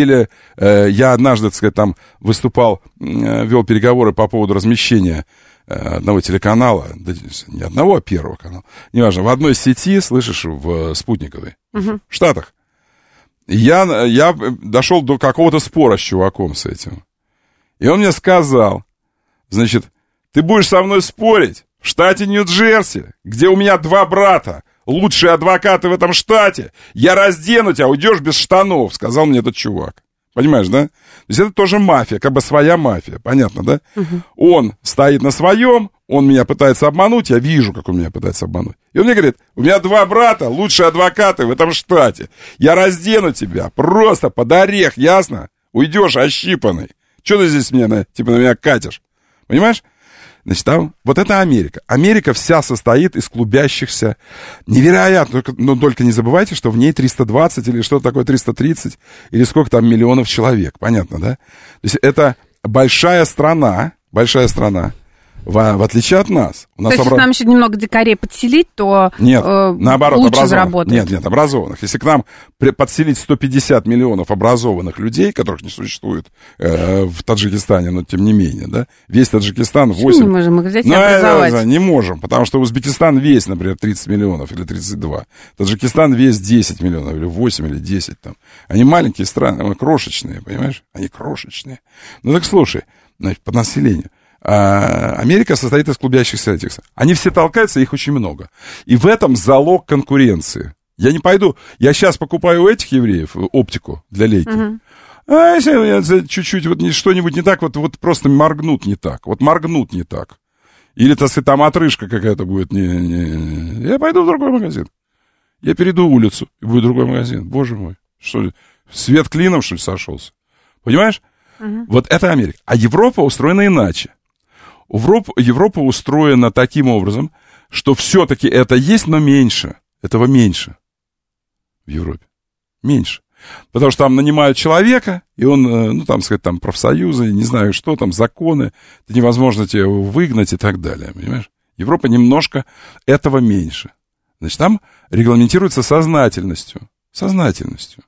Speaker 3: я однажды, там выступал, вел переговоры по поводу размещения одного телеканала, да, не одного, а Первого канала, неважно, в одной сети, слышишь, в спутниковой, в Штатах. Я дошел до какого-то спора с чуваком с этим. И он мне сказал, значит, ты будешь со мной спорить в штате Нью-Джерси, где у меня 2 брата, лучшие адвокаты в этом штате, я раздену тебя, уйдешь без штанов, сказал мне этот чувак. Понимаешь, да? То есть это тоже мафия, как бы своя мафия, понятно, да? Он стоит на своем, он меня пытается обмануть, я вижу, как он меня пытается обмануть. И он мне говорит, у меня 2 брата, лучшие адвокаты в этом штате, я раздену тебя просто под орех, ясно? Уйдешь ощипанный. Что ты здесь мне, на меня катишь? Понимаешь? Значит, там, вот это Америка. Америка вся состоит из клубящихся, невероятно, но только не забывайте, что в ней 320 или что-то такое, 330, или сколько там миллионов человек, понятно, да? То есть это большая страна, в отличие от нас. У нас
Speaker 4: то есть, если нам еще немного дикарей подселить, то
Speaker 3: нет, наоборот,
Speaker 4: лучше заработает.
Speaker 3: Нет, образованных. Если к нам подселить 150 миллионов образованных людей, которых не существует в Таджикистане, но тем не менее, да, весь Таджикистан 8...
Speaker 4: не можем их взять и образовать?
Speaker 3: Не можем, потому что Узбекистан весь, например, 30 миллионов или 32. Таджикистан весь 10 миллионов, или 8, или 10 там. Они маленькие страны, они крошечные, понимаешь? Они крошечные. Ну так слушай, значит, по населению. Америка состоит из клубящихся этих. Они все толкаются, их очень много. И в этом залог конкуренции. Я не пойду. Я сейчас покупаю у этих евреев оптику для лейки. А если чуть-чуть вот что-нибудь не так, вот просто моргнут не так. Вот моргнут не так. Или, так сказать, там отрыжка какая-то будет. Я пойду в другой магазин. Я перейду улицу, и будет другой магазин. Боже мой. Что ли? Свет клином, что ли, сошелся? Понимаешь? Вот это Америка. А Европа устроена иначе. Европа устроена таким образом, что все-таки это есть, но меньше. Этого меньше в Европе. Меньше. Потому что там нанимают человека, и он, ну, там, сказать, там, профсоюзы, не знаю что, там, законы, это невозможно тебя выгнать и так далее, понимаешь? Европа немножко этого меньше. Значит, там регламентируется сознательностью. Сознательностью.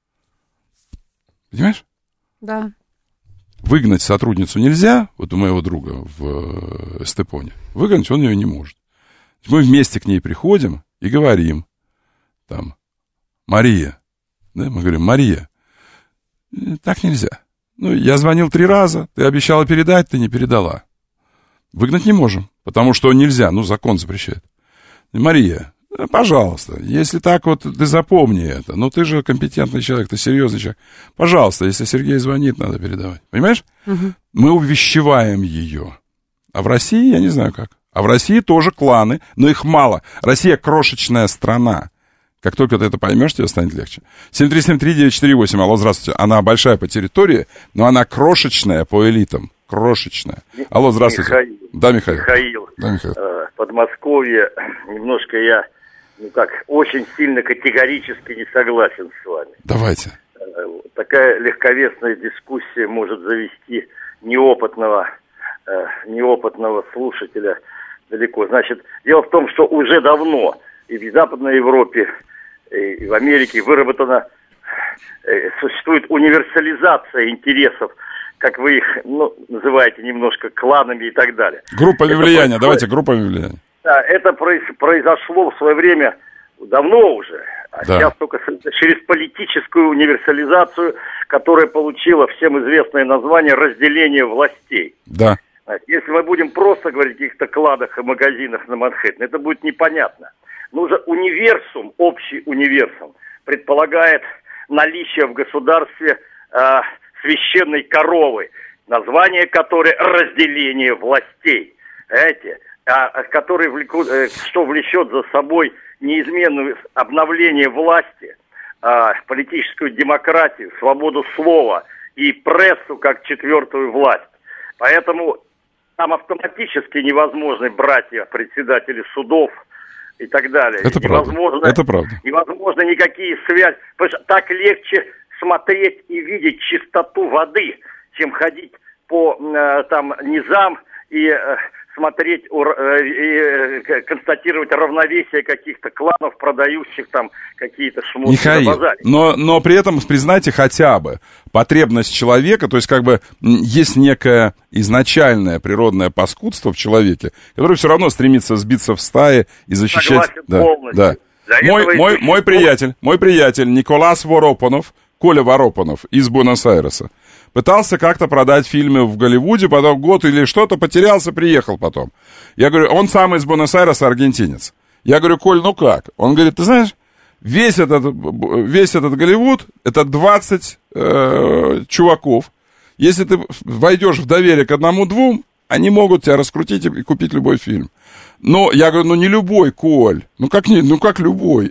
Speaker 3: Понимаешь?
Speaker 4: Да.
Speaker 3: Выгнать сотрудницу нельзя, вот у моего друга в Эстепоне. Выгнать он ее не может. Мы вместе к ней приходим и говорим, там, Мария, да, мы говорим, Мария, так нельзя. Ну, я звонил 3 раза, ты обещала передать, ты не передала. Выгнать не можем, потому что нельзя, ну, закон запрещает. Мария, пожалуйста, если так вот, ты запомни это. Ну, ты же компетентный человек, ты серьезный человек. Пожалуйста, если Сергей звонит, надо передавать. Понимаешь? Мы увещеваем ее. А в России, я не знаю как. А в России тоже кланы, но их мало. Россия крошечная страна. Как только ты это поймешь, тебе станет легче. 7373948, алло, здравствуйте. Она большая по территории, но она крошечная по элитам. Крошечная. Алло, здравствуйте.
Speaker 5: Михаил.
Speaker 3: Да, Михаил.
Speaker 5: Да, Михаил. Подмосковье, немножко я, очень сильно категорически не согласен с вами.
Speaker 3: Давайте.
Speaker 5: Такая легковесная дискуссия может завести неопытного слушателя далеко. Значит, дело в том, что уже давно и в Западной Европе, и в Америке существует универсализация интересов, как вы их называете немножко кланами и так далее.
Speaker 3: Группами влияния, давайте группами влияния.
Speaker 5: Да, это произошло в свое время давно уже, а сейчас только через политическую универсализацию, которая получила всем известное название разделение властей.
Speaker 3: Да.
Speaker 5: Если мы будем просто говорить о каких-то кладах и магазинах на Манхэттене, это будет непонятно. Нужен универсум, общий универсум, предполагает наличие в государстве священной коровы, название которой разделение властей. Понимаете? Который что влечет за собой неизменное обновление власти, политическую демократию, свободу слова и прессу как 4-ю власть. Поэтому там автоматически невозможны братья, председатели судов и так далее.
Speaker 3: Это правда. Это правда.
Speaker 5: Невозможно никакие связи. Потому что так легче смотреть и видеть чистоту воды, чем ходить по низам и смотреть и констатировать равновесие каких-то кланов, продающих там какие-то шмотки.
Speaker 3: Михаил, но при этом признайте хотя бы потребность человека, то есть как бы есть некое изначальное природное паскудство в человеке, которое все равно стремится сбиться в стае и защищать.
Speaker 5: Да.
Speaker 3: Мой приятель Николас Воропонов, Коля Воропонов из Буэнос-Айреса, пытался как-то продать фильмы в Голливуде, потом год или что-то, потерялся, приехал потом. Я говорю, он сам из Буэнос-Айреса, аргентинец. Я говорю, Коль, ну как? Он говорит, ты знаешь, весь этот Голливуд, это 20 чуваков. Если ты войдешь в доверие к одному-двум, они могут тебя раскрутить и купить любой фильм. Но я говорю, ну не любой, Коль. Ну как любой?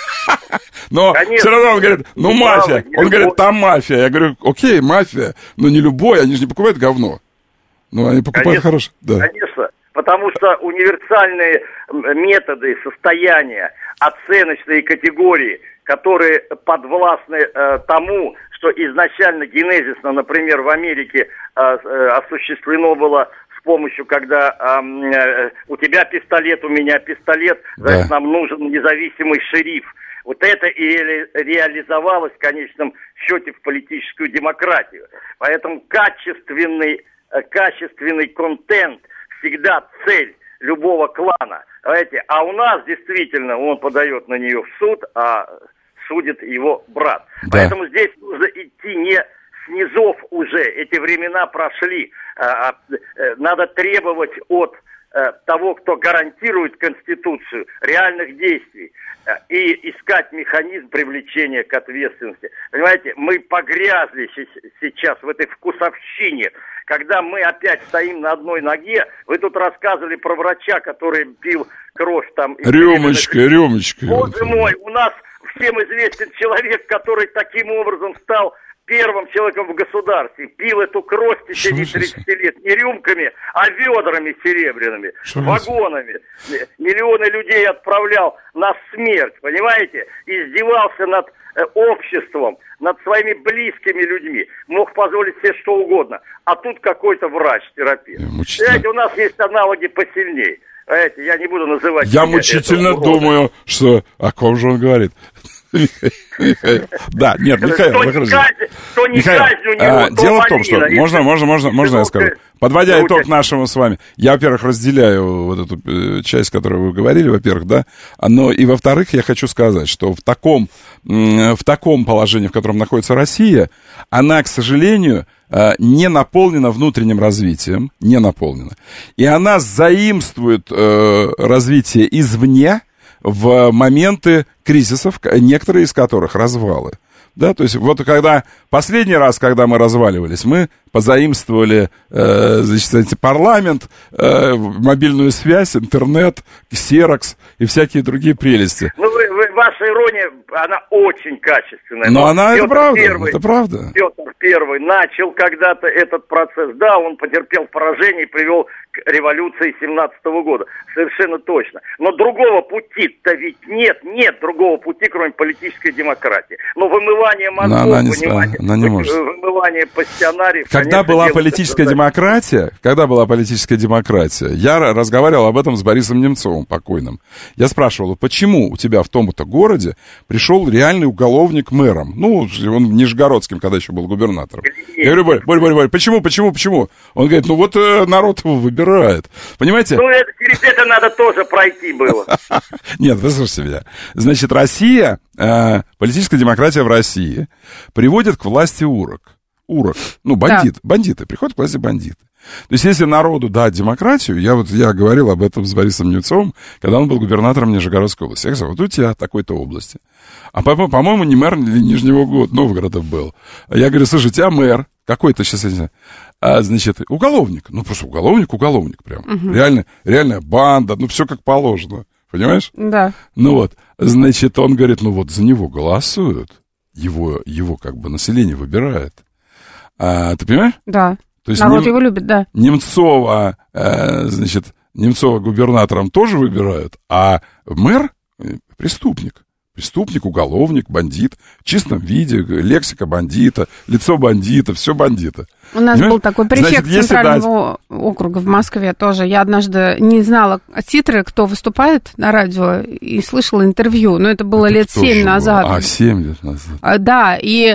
Speaker 3: Но конечно, все равно он говорит, ну мафия. Он говорит, там мафия. Я говорю, окей, мафия, но не любой, они же не покупают говно. Ну, они покупают хорошее. Да.
Speaker 5: Конечно, потому что универсальные методы, состояния, оценочные категории, которые подвластны тому, что изначально генезисно, например, в Америке осуществлено было с помощью, когда у тебя пистолет, у меня пистолет, значит, нам нужен независимый шериф. Вот это и реализовалось в конечном счете в политическую демократию. Поэтому качественный контент всегда цель любого клана. Понимаете? А у нас действительно он подает на нее в суд, а судит его брат. Да. Поэтому здесь нужно идти не с низов уже, эти времена прошли. Надо требовать от того, кто гарантирует Конституцию, реальных действий и искать механизм привлечения к ответственности. Понимаете, мы погрязли сейчас в этой вкусовщине, когда мы опять стоим на одной ноге. Вы тут рассказывали про врача, который пил кровь там.
Speaker 3: Рюмочкой.
Speaker 5: Боже мой, у нас всем известен человек, который таким образом стал первым человеком в государстве, пил эту кровь в течение 30 лет не рюмками, а ведрами серебряными, вагонами. Миллионы людей отправлял на смерть, понимаете? Издевался над обществом, над своими близкими людьми. Мог позволить себе что угодно. А тут какой-то врач-терапевт. Знаете, у нас есть аналоги посильнее. Знаете, я не буду называть...
Speaker 3: Я мучительно думаю, что... О ком же он говорит? Да, нет, Михаил, дело в том, что можно я скажу. Подводя итог нашему с вами, я, во-первых, разделяю вот эту часть, которую вы говорили, во-первых, да, но и во-вторых, я хочу сказать, что в таком положении, в котором находится Россия, она, к сожалению, не наполнена внутренним развитием, не наполнена, и она заимствует развитие извне, в моменты кризисов, некоторые из которых развалы. Да, то есть вот когда последний раз, когда мы разваливались, мы позаимствовали парламент, мобильную связь, интернет, ксерокс и всякие другие прелести.
Speaker 5: Ну, ваша ирония, она очень качественная.
Speaker 3: Но она, это правда.
Speaker 5: Петр Первый начал когда-то этот процесс. Да, он потерпел поражение и привел к революции 17-го года. Совершенно точно. Но другого пути-то ведь нет другого пути, кроме политической демократии. Но вымывание мозгов, понимаете, вымывание пассионариев...
Speaker 3: Когда была политическая демократия, я разговаривал об этом с Борисом Немцовым, покойным. Я спрашивал, почему у тебя в том-то городе пришел реальный уголовник мэром? Ну, он нижегородским, когда еще был губернатором. Я говорю, Борь, почему? Он говорит, ну вот народ его выбирает. Понимаете?
Speaker 5: Ну, через это надо тоже пройти было.
Speaker 3: Нет, выслушайте меня. Значит, Россия, политическая демократия в России приводит к власти урок. Ну, бандиты, приходят к власти бандиты. То есть, если народу дать демократию, я говорил об этом с Борисом Немцовым, когда он был губернатором Нижегородской области. Я сказал, вот у тебя такой-то области. А, по-моему, не мэр Нижнего Новгорода был. Я говорю, слушай, у тебя мэр, какой-то сейчас, я не знаю, значит, уголовник. Ну, просто уголовник прям. Угу. Реальная банда, ну, все как положено. Понимаешь?
Speaker 4: Да.
Speaker 3: Ну вот, значит, он говорит, ну вот за него голосуют. Его как бы население выбирает. Ты понимаешь?
Speaker 4: Да.
Speaker 3: То есть
Speaker 4: народ его любит, да.
Speaker 3: Немцова губернатором тоже выбирают, а мэр преступник. Преступник, уголовник, бандит. В чистом виде, лексика бандита, лицо бандита, все бандита.
Speaker 4: У нас был такой префект Центрального округа в Москве тоже. Я однажды не знала титры, кто выступает на радио, и слышала интервью. Но это было лет 7 назад.
Speaker 3: 7 лет назад.
Speaker 4: Да, и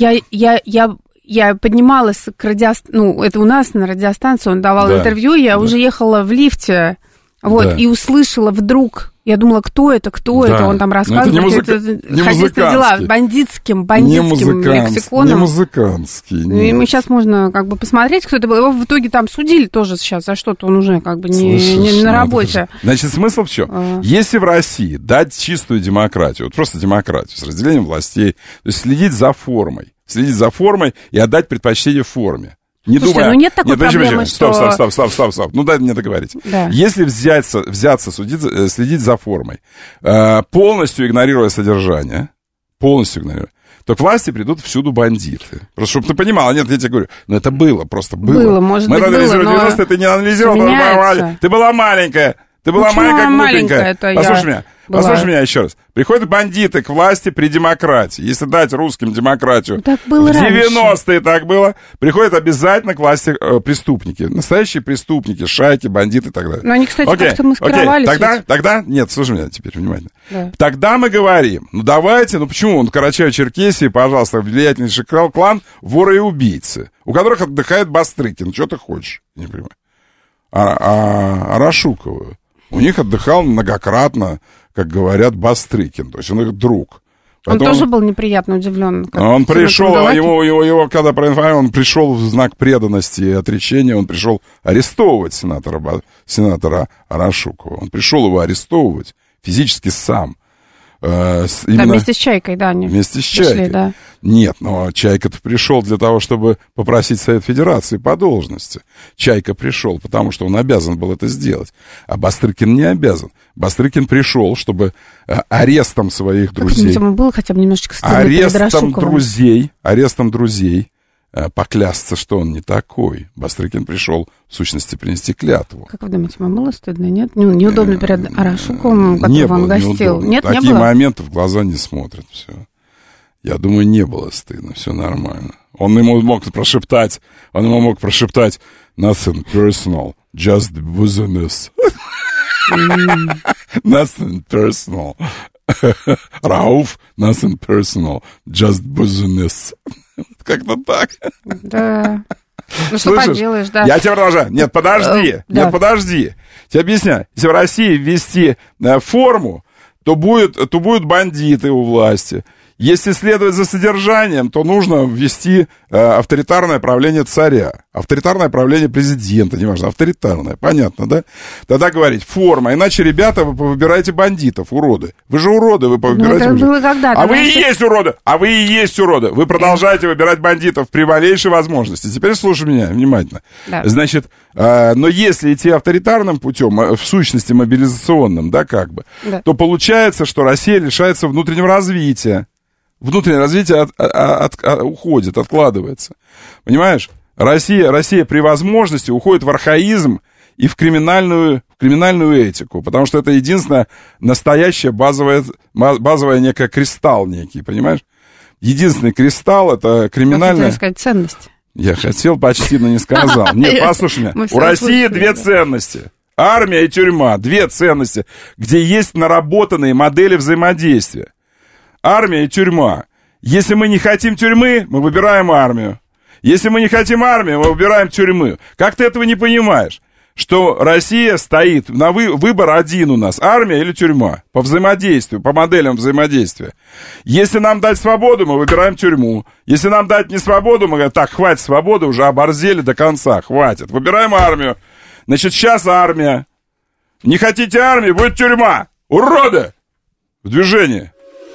Speaker 4: я поднималась к радиостанции, это у нас на радиостанции, он давал интервью, я уже ехала в лифте, и услышала вдруг, я думала, кто это, он там рассказывал, хозяйственные дела, бандитским лексиконом.
Speaker 3: Не музыкантский.
Speaker 4: И мы сейчас можно посмотреть, кто это был. Его в итоге там судили тоже сейчас за что-то, он уже не на работе.
Speaker 3: Значит, смысл в чем? Если в России дать чистую демократию, вот просто демократию с разделением властей, то есть следить за формой и отдать предпочтение форме. Не
Speaker 4: Слушайте,
Speaker 3: думая...
Speaker 4: нет такой проблемы, что...
Speaker 3: Стоп. Ну, дай мне договорить.
Speaker 4: Да.
Speaker 3: Если взяться следить за формой, полностью игнорируя содержание, то к власти придут всюду бандиты. Просто, чтобы ты понимала, нет, я тебе говорю, это было.
Speaker 4: Может быть, было, но...
Speaker 3: 90-е ты не анализировал, ты была маленькая. Ты была маленькая, Послушай меня еще раз. Приходят бандиты к власти при демократии. Если дать русским демократию,
Speaker 4: так было
Speaker 3: в 90-е так было, приходят обязательно к власти преступники. Настоящие преступники, шайки, бандиты и так далее.
Speaker 4: Но они, кстати, как-то маскировались.
Speaker 3: Тогда, нет, слушай меня теперь внимательно.
Speaker 4: Да.
Speaker 3: Тогда мы говорим, давайте, почему? Карачаево-Черкесии, пожалуйста, влиятельнейший клан воры и убийцы, у которых отдыхает Бастрыкин. Что ты хочешь? Не понимаю. Арашукова. У них отдыхал многократно, как говорят, Бастрыкин. То есть он их друг.
Speaker 4: Потом, он тоже был неприятно удивлен.
Speaker 3: Он пришел, его когда проинформировали, он пришел в знак преданности и отречения, он пришел арестовывать сенатора Арашукова. Он пришел его арестовывать физически сам.
Speaker 4: Вместе с Чайкой, да.
Speaker 3: Вместе с Чайкой. Да. Нет, но Чайка-то пришел для того, чтобы попросить Совет Федерации по должности. Чайка пришел, потому что он обязан был это сделать. А Бастрыкин не обязан. Бастрыкин пришел, чтобы арестом своих друзей...
Speaker 4: Ему было хотя бы немножечко стыдно перед Арашуковым.
Speaker 3: Арестом друзей поклясться, что он не такой. Бастрыкин пришел, в сущности, принести клятву.
Speaker 4: Как вы думаете, ему было стыдно, нет? Неудобно перед Арашуковым, которого он гостил? Нет,
Speaker 3: такие
Speaker 4: не было?
Speaker 3: моменты в глаза не смотрят, все. Я думаю, не было стыдно, все нормально. Он ему мог прошептать nothing personal, just business. Nothing personal. Рауф, nothing personal, just business. Как-то так.
Speaker 4: Да. Ну, что поделаешь, да.
Speaker 3: Я тебе продолжаю. Нет, подожди. Тебе объясняю. Если в России ввести форму, то будут бандиты у власти. Если следовать за содержанием, то нужно ввести авторитарное правление царя, авторитарное правление президента, неважно, авторитарное, понятно, да? Тогда говорить, форма, иначе, ребята, вы выбираете бандитов, уроды. Вы же уроды, вы выбираете бандитов. А вы и есть уроды. Вы продолжаете выбирать бандитов при малейшей возможности. Теперь слушай меня внимательно. Да. Значит, но если идти авторитарным путем, в сущности мобилизационным, да, то получается, что Россия лишается внутреннего развития. Внутреннее развитие уходит, откладывается. Понимаешь? Россия при возможности уходит в архаизм и в криминальную этику, потому что это единственная настоящая базовая некая кристалл некий, понимаешь? Единственный кристалл — это криминальная...
Speaker 4: Я хотела сказать ценность.
Speaker 3: Я хотел почти, но не сказал. Нет, послушай меня. У России две ценности. Армия и тюрьма. Две ценности, где есть наработанные модели взаимодействия. Армия и тюрьма. Если мы не хотим тюрьмы, мы выбираем армию. Если мы не хотим армию, мы выбираем тюрьму. Как ты этого не понимаешь? Что Россия стоит на выбор один у нас. Армия или тюрьма. По взаимодействию, по моделям взаимодействия. Если нам дать свободу, мы выбираем тюрьму. Если нам дать не свободу, мы говорим, так, хватит свободы, уже оборзели до конца, хватит. Выбираем армию. Значит, сейчас армия. Не хотите армии, будет тюрьма. Уроды! В движении.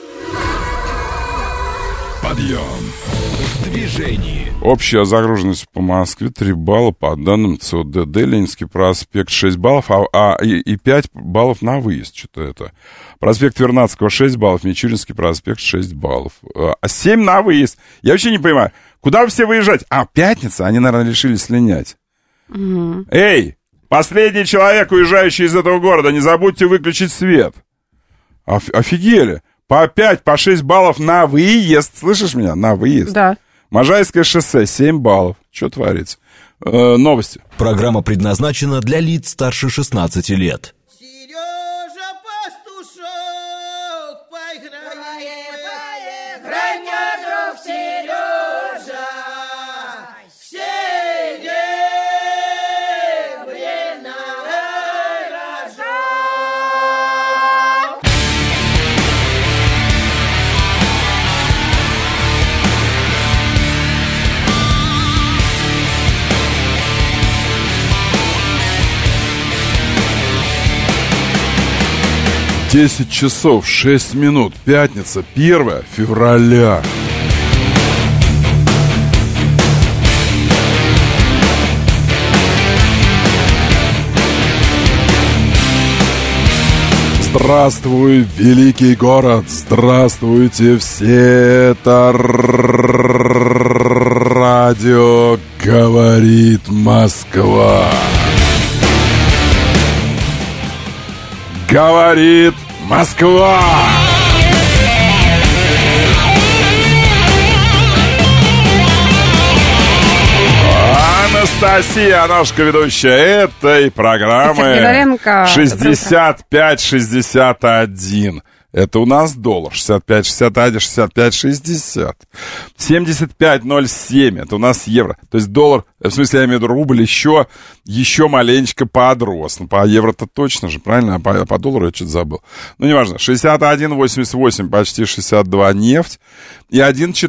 Speaker 1: Подъем в движении.
Speaker 3: Общая загруженность по Москве 3 балла по данным ЦОДД. Ленинский проспект 6 баллов, и 5 баллов на выезд. Что-то это. Проспект Вернадского 6 баллов, Мичуринский проспект 6 баллов. 7 на выезд. Я вообще не понимаю, куда вы все выезжать? Пятница, они, наверное, решили слинять. Угу. Эй, последний человек, уезжающий из этого города, не забудьте выключить свет. Офигели. По 5, по 6 баллов на выезд. Слышишь меня? На выезд.
Speaker 4: Да.
Speaker 3: Можайское шоссе, 7 баллов. Что творится? Новости.
Speaker 1: Программа предназначена для лиц старше 16 лет.
Speaker 2: Сережа Пастушок, поиграй мне, друг Сережа, серебряный рожок.
Speaker 3: Десять часов 6 минут. Пятница, 1 февраля. Здравствуй, великий город! Здравствуйте все! Это радио говорит Москва. Говорит Москва! Анастасия Аношка, ведущая этой программы 65-61. Это у нас доллар 65-61, 65-60. 75-07, это у нас евро. То есть доллар, в смысле, я имею в виду рубль, еще маленечко подрос. Ну, по евро-то точно же, правильно? А по доллару я что-то забыл. Ну, неважно. 61-88, почти 62 нефть. И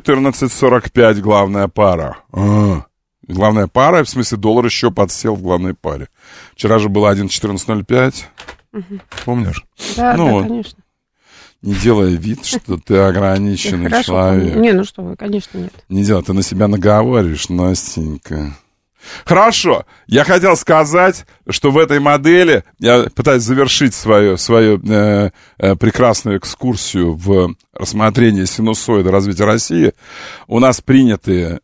Speaker 3: 1-14-45 главная пара. Главная пара, в смысле, доллар еще подсел в главной паре. Вчера же было 1-14-05. Помнишь?
Speaker 4: Да,
Speaker 3: ну,
Speaker 4: да,
Speaker 3: вот.
Speaker 4: конечно.
Speaker 3: Не делай вид, что ты ограниченный человек.
Speaker 4: Не, ну что вы, конечно, нет.
Speaker 3: Не делай, ты на себя наговариваешь, Настенька. Хорошо, я хотел сказать, что в этой модели, я пытаюсь завершить свою прекрасную экскурсию в рассмотрении синусоида развития России. У нас принятые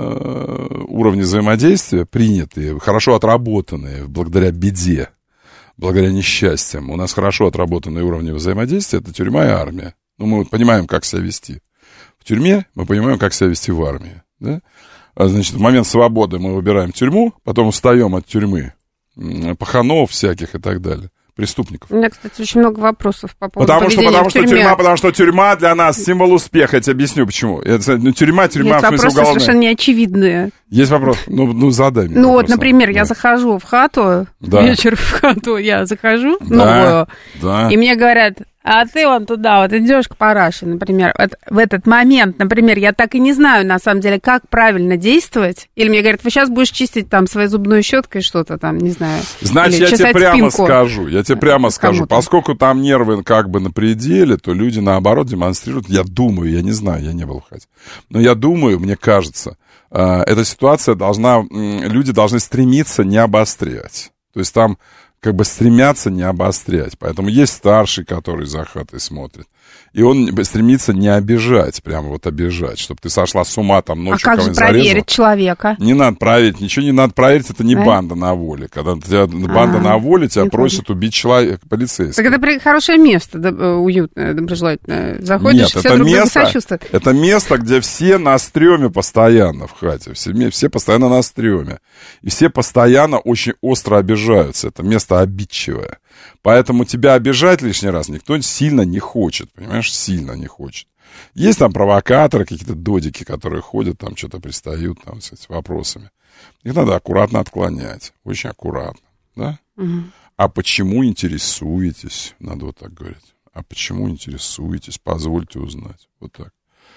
Speaker 3: уровни взаимодействия, хорошо отработанные благодаря беде. Благодаря несчастьям. У нас хорошо отработанные уровни взаимодействия. Это тюрьма и армия. Ну, мы понимаем, как себя вести в тюрьме, мы понимаем, как себя вести в армии. Да? Значит, в момент свободы мы выбираем тюрьму, потом устаем от тюрьмы, паханов всяких и так далее. Преступников.
Speaker 4: У меня, кстати, очень много вопросов по поводу
Speaker 3: потому что тюрьма для нас символ успеха. Я тебе объясню, почему. Тюрьма,
Speaker 4: есть
Speaker 3: в смысле
Speaker 4: вопросы
Speaker 3: уголовная.
Speaker 4: совершенно неочевидные.
Speaker 3: Есть вопрос? Ну задай мне.
Speaker 4: Ну вот, например, я захожу в хату, вечер в хату я захожу, новую, и мне говорят, а ты вон туда вот идешь к параше, например. В этот момент, например, я так и не знаю, на самом деле, как правильно действовать. Или мне говорят, вы сейчас будешь чистить там своей зубной щеткой что-то там, не знаю.
Speaker 3: Значит, я тебе прямо скажу, поскольку там нервы как бы на пределе, то люди, наоборот, демонстрируют, я думаю, я не знаю, я не был в хате, но я думаю, мне кажется, эта ситуация люди должны стремиться не обострять. То есть там как бы стремятся не обострять. Поэтому есть старший, который за хатой смотрит. И он стремится не обижать, прямо вот обижать, чтобы ты сошла с ума там ночью.
Speaker 4: А как же проверить человека?
Speaker 3: Не надо проверить, ничего не надо проверить, это не банда на воле. Когда тебя банда на воле, тебя просят убить человека, полицейского.
Speaker 4: Так это хорошее место, уютное, доброжелательное. Заходишь, все друг другу сочувствуют.
Speaker 3: Это место, где все на стреме постоянно в хате, все постоянно на стреме. И все постоянно очень остро обижаются, это место обидчивое. Поэтому тебя обижать лишний раз никто сильно не хочет, понимаешь, сильно не хочет. Есть там провокаторы, какие-то додики, которые ходят, там что-то пристают там, с этими вопросами. Их надо аккуратно отклонять, очень аккуратно, да? Угу. А почему интересуетесь, надо вот так говорить. А почему интересуетесь, позвольте узнать, вот так.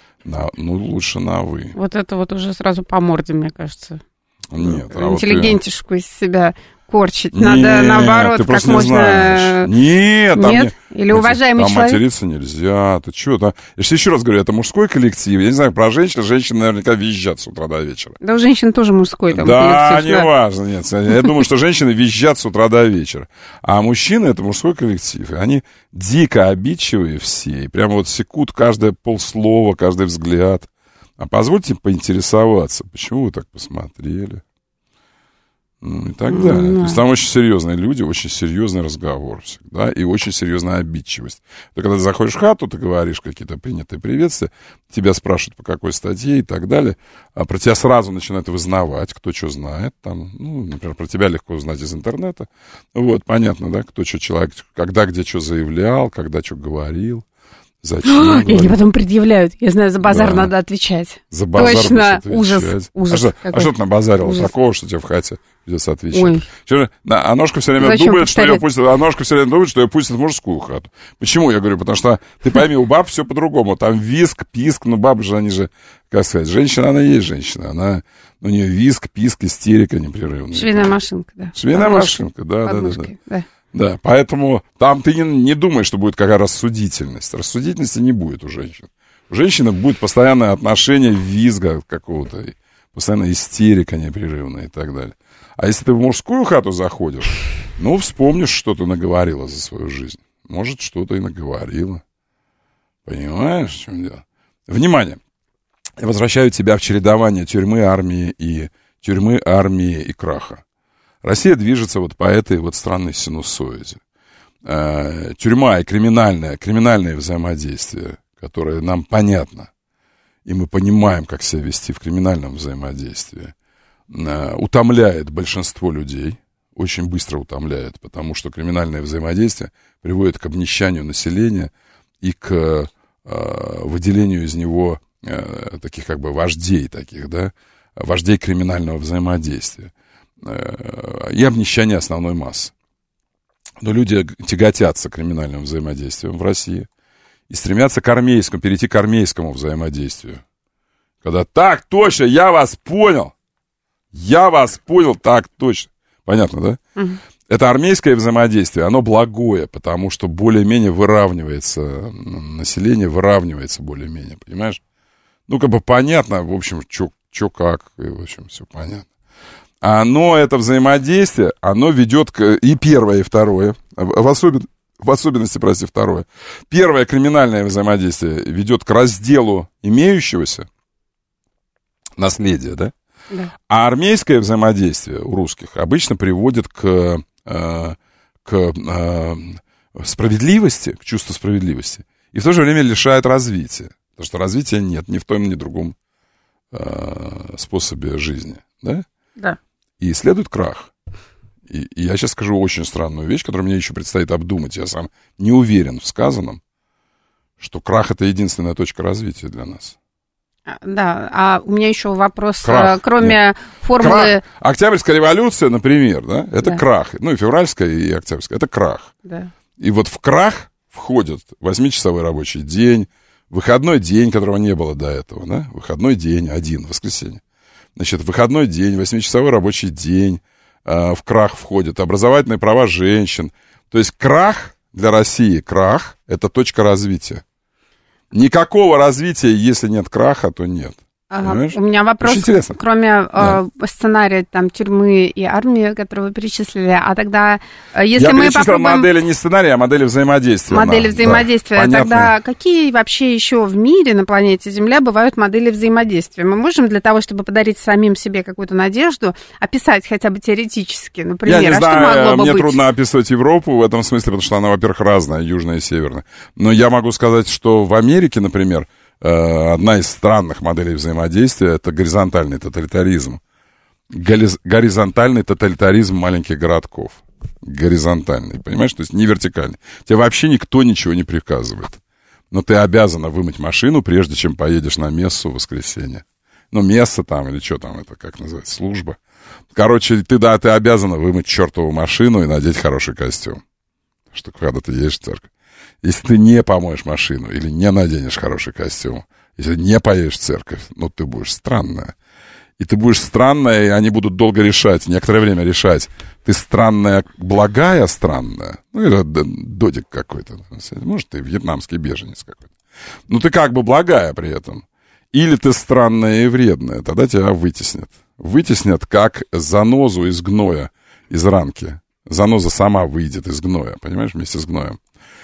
Speaker 3: Лучше на «вы».
Speaker 4: Вот это вот уже сразу по морде, мне кажется.
Speaker 3: Нет.
Speaker 4: Интеллигентишку из себя корчить. Надо, наоборот, как можно...
Speaker 3: Нет?
Speaker 4: Или уважаемый человек?
Speaker 3: Там материться нельзя. Ты чего? Я же еще раз говорю, это мужской коллектив. Я не знаю, про женщин. Женщины наверняка визжат с утра до вечера.
Speaker 4: Да у женщин тоже мужской там
Speaker 3: коллектив. Да, неважно. Нет. Я думаю, что женщины визжат с утра до вечера. А мужчины — это мужской коллектив. И они дико обидчивые все. И прямо вот секут каждое полслова, каждый взгляд. А позвольте поинтересоваться, почему вы так посмотрели? И так далее. То есть там очень серьезные люди, очень серьезный разговор всегда, и очень серьезная обидчивость. Ты когда ты заходишь в хату, ты говоришь какие-то принятые приветствия, тебя спрашивают, по какой статье и так далее, а про тебя сразу начинают вызнавать, кто что знает. Там, ну, например, про тебя легко узнать из интернета. Вот, понятно, да, кто что человек, когда, где что заявлял, когда что говорил. Зачем?
Speaker 4: И они потом предъявляют. Я знаю, за базар надо отвечать.
Speaker 3: За базар
Speaker 4: точно, ужас.
Speaker 3: А что ты набазарила такого, что тебе в хате придется отвечать? А ножка все время думает, что ее пустят в мужскую хату. Почему? Я говорю, потому что, ты пойми, у баб все по-другому. Там виск, писк, ну бабы же, они же, как сказать, женщина, она и есть женщина. Она, у нее виск, писк, истерика непрерывная.
Speaker 4: Швейная машинка, да.
Speaker 3: Швейная машинка, да. Да, поэтому там ты не думаешь, что будет какая рассудительность. Рассудительности не будет у женщин. У женщины будет постоянное отношение визга какого-то, постоянная истерика непрерывная и так далее. А если ты в мужскую хату заходишь, ну, вспомнишь, что ты наговорила за свою жизнь. Может, что-то и наговорила. Понимаешь, в чем дело? Внимание! Я возвращаю тебя в чередование тюрьмы, армии и краха. Россия движется вот по этой вот странной синусоиде. Тюрьма и криминальное взаимодействие, которое нам понятно, и мы понимаем, как себя вести в криминальном взаимодействии, утомляет большинство людей, очень быстро утомляет, потому что криминальное взаимодействие приводит к обнищанию населения и к выделению из него таких как бы вождей таких, да, вождей криминального взаимодействия. И обнищание основной массы. Но люди тяготятся криминальным взаимодействием в России и стремятся перейти к армейскому взаимодействию. Когда так точно, я вас понял, так точно. Понятно, да? Угу. Это армейское взаимодействие, оно благое, потому что более-менее выравнивается, население выравнивается более-менее, понимаешь? Ну, как бы понятно, в общем, что как, и, в общем, все понятно. Это взаимодействие, оно ведет и первое, и второе, в особенности, второе. Первое криминальное взаимодействие ведет к разделу имеющегося наследия, да? Да. А армейское взаимодействие у русских обычно приводит к справедливости, к чувству справедливости, и в то же время лишает развития, потому что развития нет ни в том, ни в другом способе жизни, да?
Speaker 4: Да.
Speaker 3: И следует крах. И я сейчас скажу очень странную вещь, которую мне еще предстоит обдумать. Я сам не уверен в сказанном, что крах — это единственная точка развития для нас.
Speaker 4: Да, а у меня еще вопрос, кроме формулы...
Speaker 3: Крах. Октябрьская революция, например, да, это крах. Ну, и февральская, и октябрьская, это крах. Да. И вот в крах входит 8-часовой рабочий день, выходной день, которого не было до этого, да, выходной день, воскресенье. Значит, выходной день, 8-часовой рабочий день, в крах входят образовательные права женщин. То есть крах для России, крах — это точка развития. Никакого развития, если нет краха, то нет.
Speaker 4: Ага. У меня вопрос, кроме сценария там, тюрьмы и армии, которые вы перечислили, а тогда, если
Speaker 3: я
Speaker 4: мы
Speaker 3: перечислил
Speaker 4: попробуем...
Speaker 3: модели не сценария, а модели взаимодействия.
Speaker 4: Модели взаимодействия. Да, тогда какие вообще еще в мире, на планете Земля, бывают модели взаимодействия? Мы можем для того, чтобы подарить самим себе какую-то надежду, описать хотя бы теоретически, например,
Speaker 3: я не знаю,
Speaker 4: что могло бы
Speaker 3: мне
Speaker 4: быть?
Speaker 3: трудно описывать Европу в этом смысле, потому что она, во-первых, разная, южная и северная. Но я могу сказать, что в Америке, например, одна из странных моделей взаимодействия — это горизонтальный тоталитаризм. Горизонтальный тоталитаризм маленьких городков. Горизонтальный, понимаешь? То есть не вертикальный. Тебе вообще никто ничего не приказывает. Но ты обязана вымыть машину, прежде чем поедешь на мессу в воскресенье. Ну, месса там, или что там это, как называется, служба. Короче, ты обязана вымыть чертову машину и надеть хороший костюм. Что когда ты едешь в церковь. Если ты не помоешь машину или не наденешь хороший костюм, если не поедешь в церковь, ну, ты будешь странная. И ты будешь странная, и они будут долго решать, некоторое время решать. Ты странная, благая странная. Ну, или додик какой-то. Может, ты вьетнамский беженец какой-то. Ну, ты как бы благая при этом. Или ты странная и вредная. Тогда тебя вытеснят. Вытеснят как занозу из гноя, из ранки. Заноза сама выйдет из гноя, понимаешь, вместе с гноем.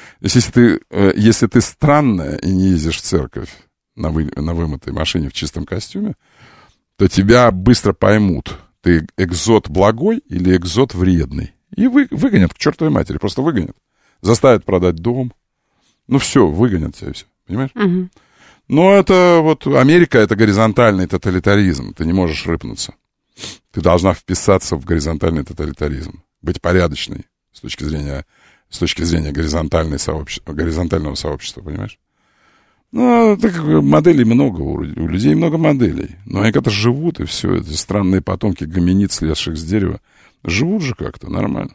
Speaker 3: Если ты странная и не ездишь в церковь на вымытой машине в чистом костюме, то тебя быстро поймут. ты экзот благой или экзот вредный. И выгонят к чертовой матери, просто выгонят. Заставят продать дом. Ну все, выгонят тебя, все, понимаешь? Угу. Но это вот Америка, это горизонтальный тоталитаризм. Ты не можешь рыпнуться. Ты должна вписаться в горизонтальный тоталитаризм. Быть порядочной с точки зрения горизонтального сообщества, понимаешь? Ну, так, моделей много, у людей много моделей. Но они как-то живут, и все. Эти странные потомки гоминид, слезших с дерева, живут же как-то нормально.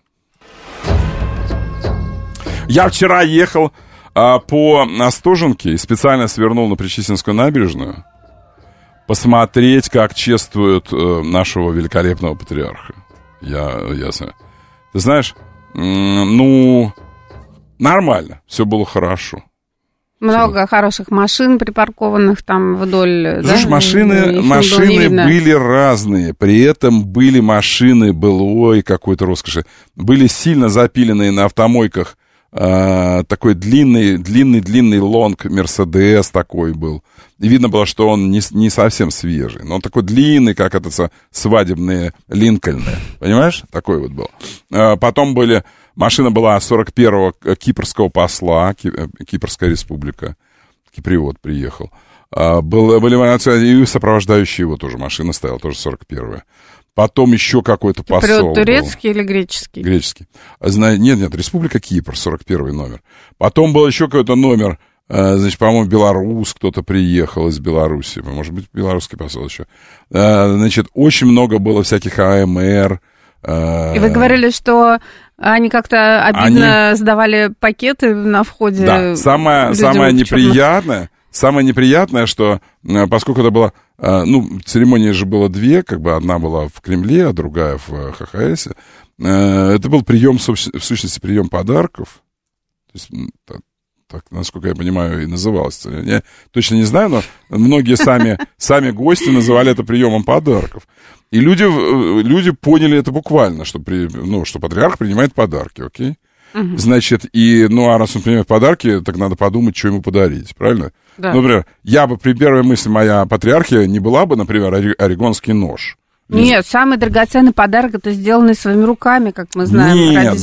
Speaker 3: Я вчера ехал по Остоженке и специально свернул на Причистинскую набережную посмотреть, как чествуют нашего великолепного патриарха. Ты знаешь, нормально, все было хорошо.
Speaker 4: Много хороших машин припаркованных там вдоль.
Speaker 3: Слушай, машины были разные. При этом были машины былой какой-то роскоши. Были сильно запиленные на автомойках. Такой длинный лонг Мерседес такой был. И видно было, что он не совсем свежий. Но он такой длинный, как это свадебные Линкольны. Понимаешь? Такой вот был. Потом машина была 41-го кипрского посла, Кипрская республика. Киприот приехал. Были и сопровождающие его тоже машина стояла, тоже 41-я. Потом еще какой-то посол
Speaker 4: турецкий был. Или греческий?
Speaker 3: Греческий. Нет, Республика Кипр, 41-й номер. Потом был еще какой-то номер, значит, по-моему, белорус, кто-то приехал из Беларуси. Может быть, белорусский посол еще. Значит, очень много было всяких АМР.
Speaker 4: И вы говорили, что они как-то обидно сдавали пакеты на входе.
Speaker 3: Да, самое неприятное, что поскольку это было, церемонии же было две, как бы одна была в Кремле, а другая в ХХС. Это был прием, в сущности, прием подарков. То есть, так, насколько я понимаю, и называлось. Я точно не знаю, но многие сами гости называли это приемом подарков. И люди поняли это буквально, что патриарх принимает подарки, окей? Угу. Значит, а раз он принимает подарки, так надо подумать, что ему подарить, правильно? Да. Например, при первой мысли моя о патриархе не была бы, например, орегонский нож.
Speaker 4: Нет, самый драгоценный подарок — это сделанный своими руками, как мы знаем.
Speaker 3: Нет,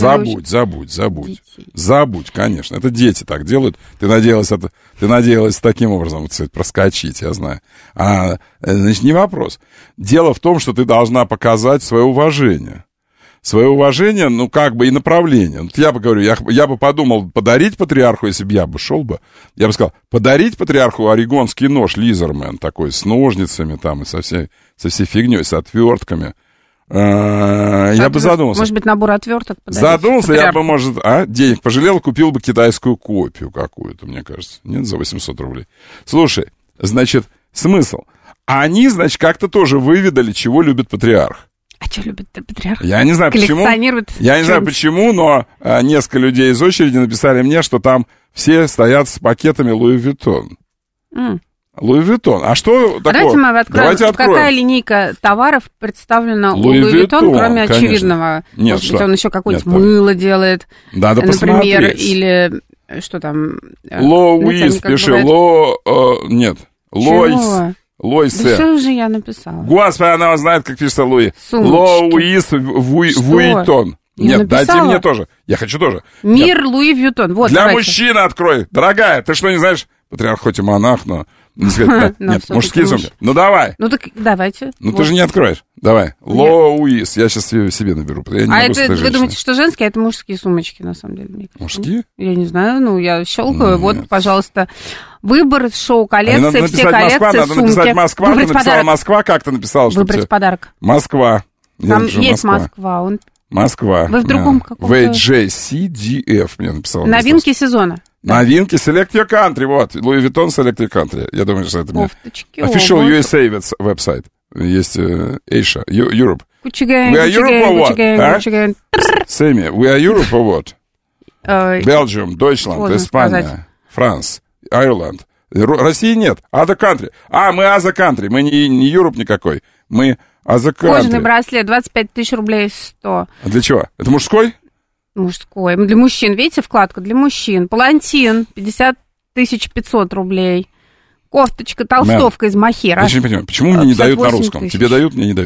Speaker 3: забудь, конечно. Это дети так делают. Ты надеялась таким образом, проскочить, я знаю. Значит, не вопрос. Дело в том, что ты должна показать свое уважение. Свое уважение, и направление. Вот я бы говорю, я бы подумал, подарить патриарху, если бы я бы шел бы, я бы сказал, подарить патриарху орегонский нож Лизермен, такой, с ножницами там, и со всей фигней, с отвертками. Я бы задумался.
Speaker 4: Может быть, набор отверток подарить?
Speaker 3: Задумался, я бы, денег пожалел, купил бы китайскую копию какую-то, мне кажется. Нет, за 800 рублей. Слушай, значит, смысл. Они, значит, как-то тоже выведали, чего любит патриарх.
Speaker 4: А что любит патриарх?
Speaker 3: Я не знаю, почему, но несколько людей из очереди написали мне, что там все стоят с пакетами Луи Виттон. Луи Виттон. А что такое?
Speaker 4: Давайте откроем. Какая линейка товаров представлена у Луи Виттон, кроме очевидного?
Speaker 3: Нет,
Speaker 4: может быть, он еще какое-нибудь мыло делает,
Speaker 3: надо
Speaker 4: например,
Speaker 3: посмотреть.
Speaker 4: Или что там?
Speaker 3: Лоуис, пиши. Лойсе.
Speaker 4: Да что же я написала?
Speaker 3: Господи, она знает, как пишется Луи. Луис Вуиттон. Нет, дайте мне тоже. Я хочу тоже.
Speaker 4: Мир Луи Вьютон. Вот,
Speaker 3: для мужчин открой. Дорогая, ты что, не знаешь? Патриарх хоть и монах, но... Нет, мужские сумки. Ну, давай.
Speaker 4: Ну, так давайте.
Speaker 3: Ты же не откроешь. Давай. Лоуис. Я сейчас себе наберу.
Speaker 4: Вы думаете, что женские, а это мужские сумочки, на самом деле?
Speaker 3: Мужские?
Speaker 4: Я не знаю, я щелкаю. Вот, пожалуйста, выбор, шоу, коллекции, все коллекции,
Speaker 3: надо написать Москва. Ты написала Москва, как ты написала?
Speaker 4: Выбрать подарок.
Speaker 3: Москва.
Speaker 4: Там есть Москва.
Speaker 3: Москва.
Speaker 4: Вы в другом каком-то...
Speaker 3: VJCDF мне написала.
Speaker 4: Новинки сезона.
Speaker 3: Новинки Select Your Country, вот. Louis Vuitton Select Your Country. Я думаю, что это Official USA веб-сайт. Есть Asia, Europe.
Speaker 4: We are Europe or what?
Speaker 3: Сэмми, we are Europe or what? Belgium, Deutschland, Испания, France, Ireland. России нет. Other country. Мы other country. Мы не Europe никакой. Мы other country.
Speaker 4: Кожаный браслет, 25 тысяч рублей 100.
Speaker 3: А для чего? Это мужской?
Speaker 4: Мужской. Для мужчин. Видите, вкладка для мужчин. Палантин, 50 500 рублей. Кофточка, толстовка из мохера.
Speaker 3: Я не понимаю, почему мне не дают на русском?
Speaker 4: 000.
Speaker 3: Тебе дают, мне не дают.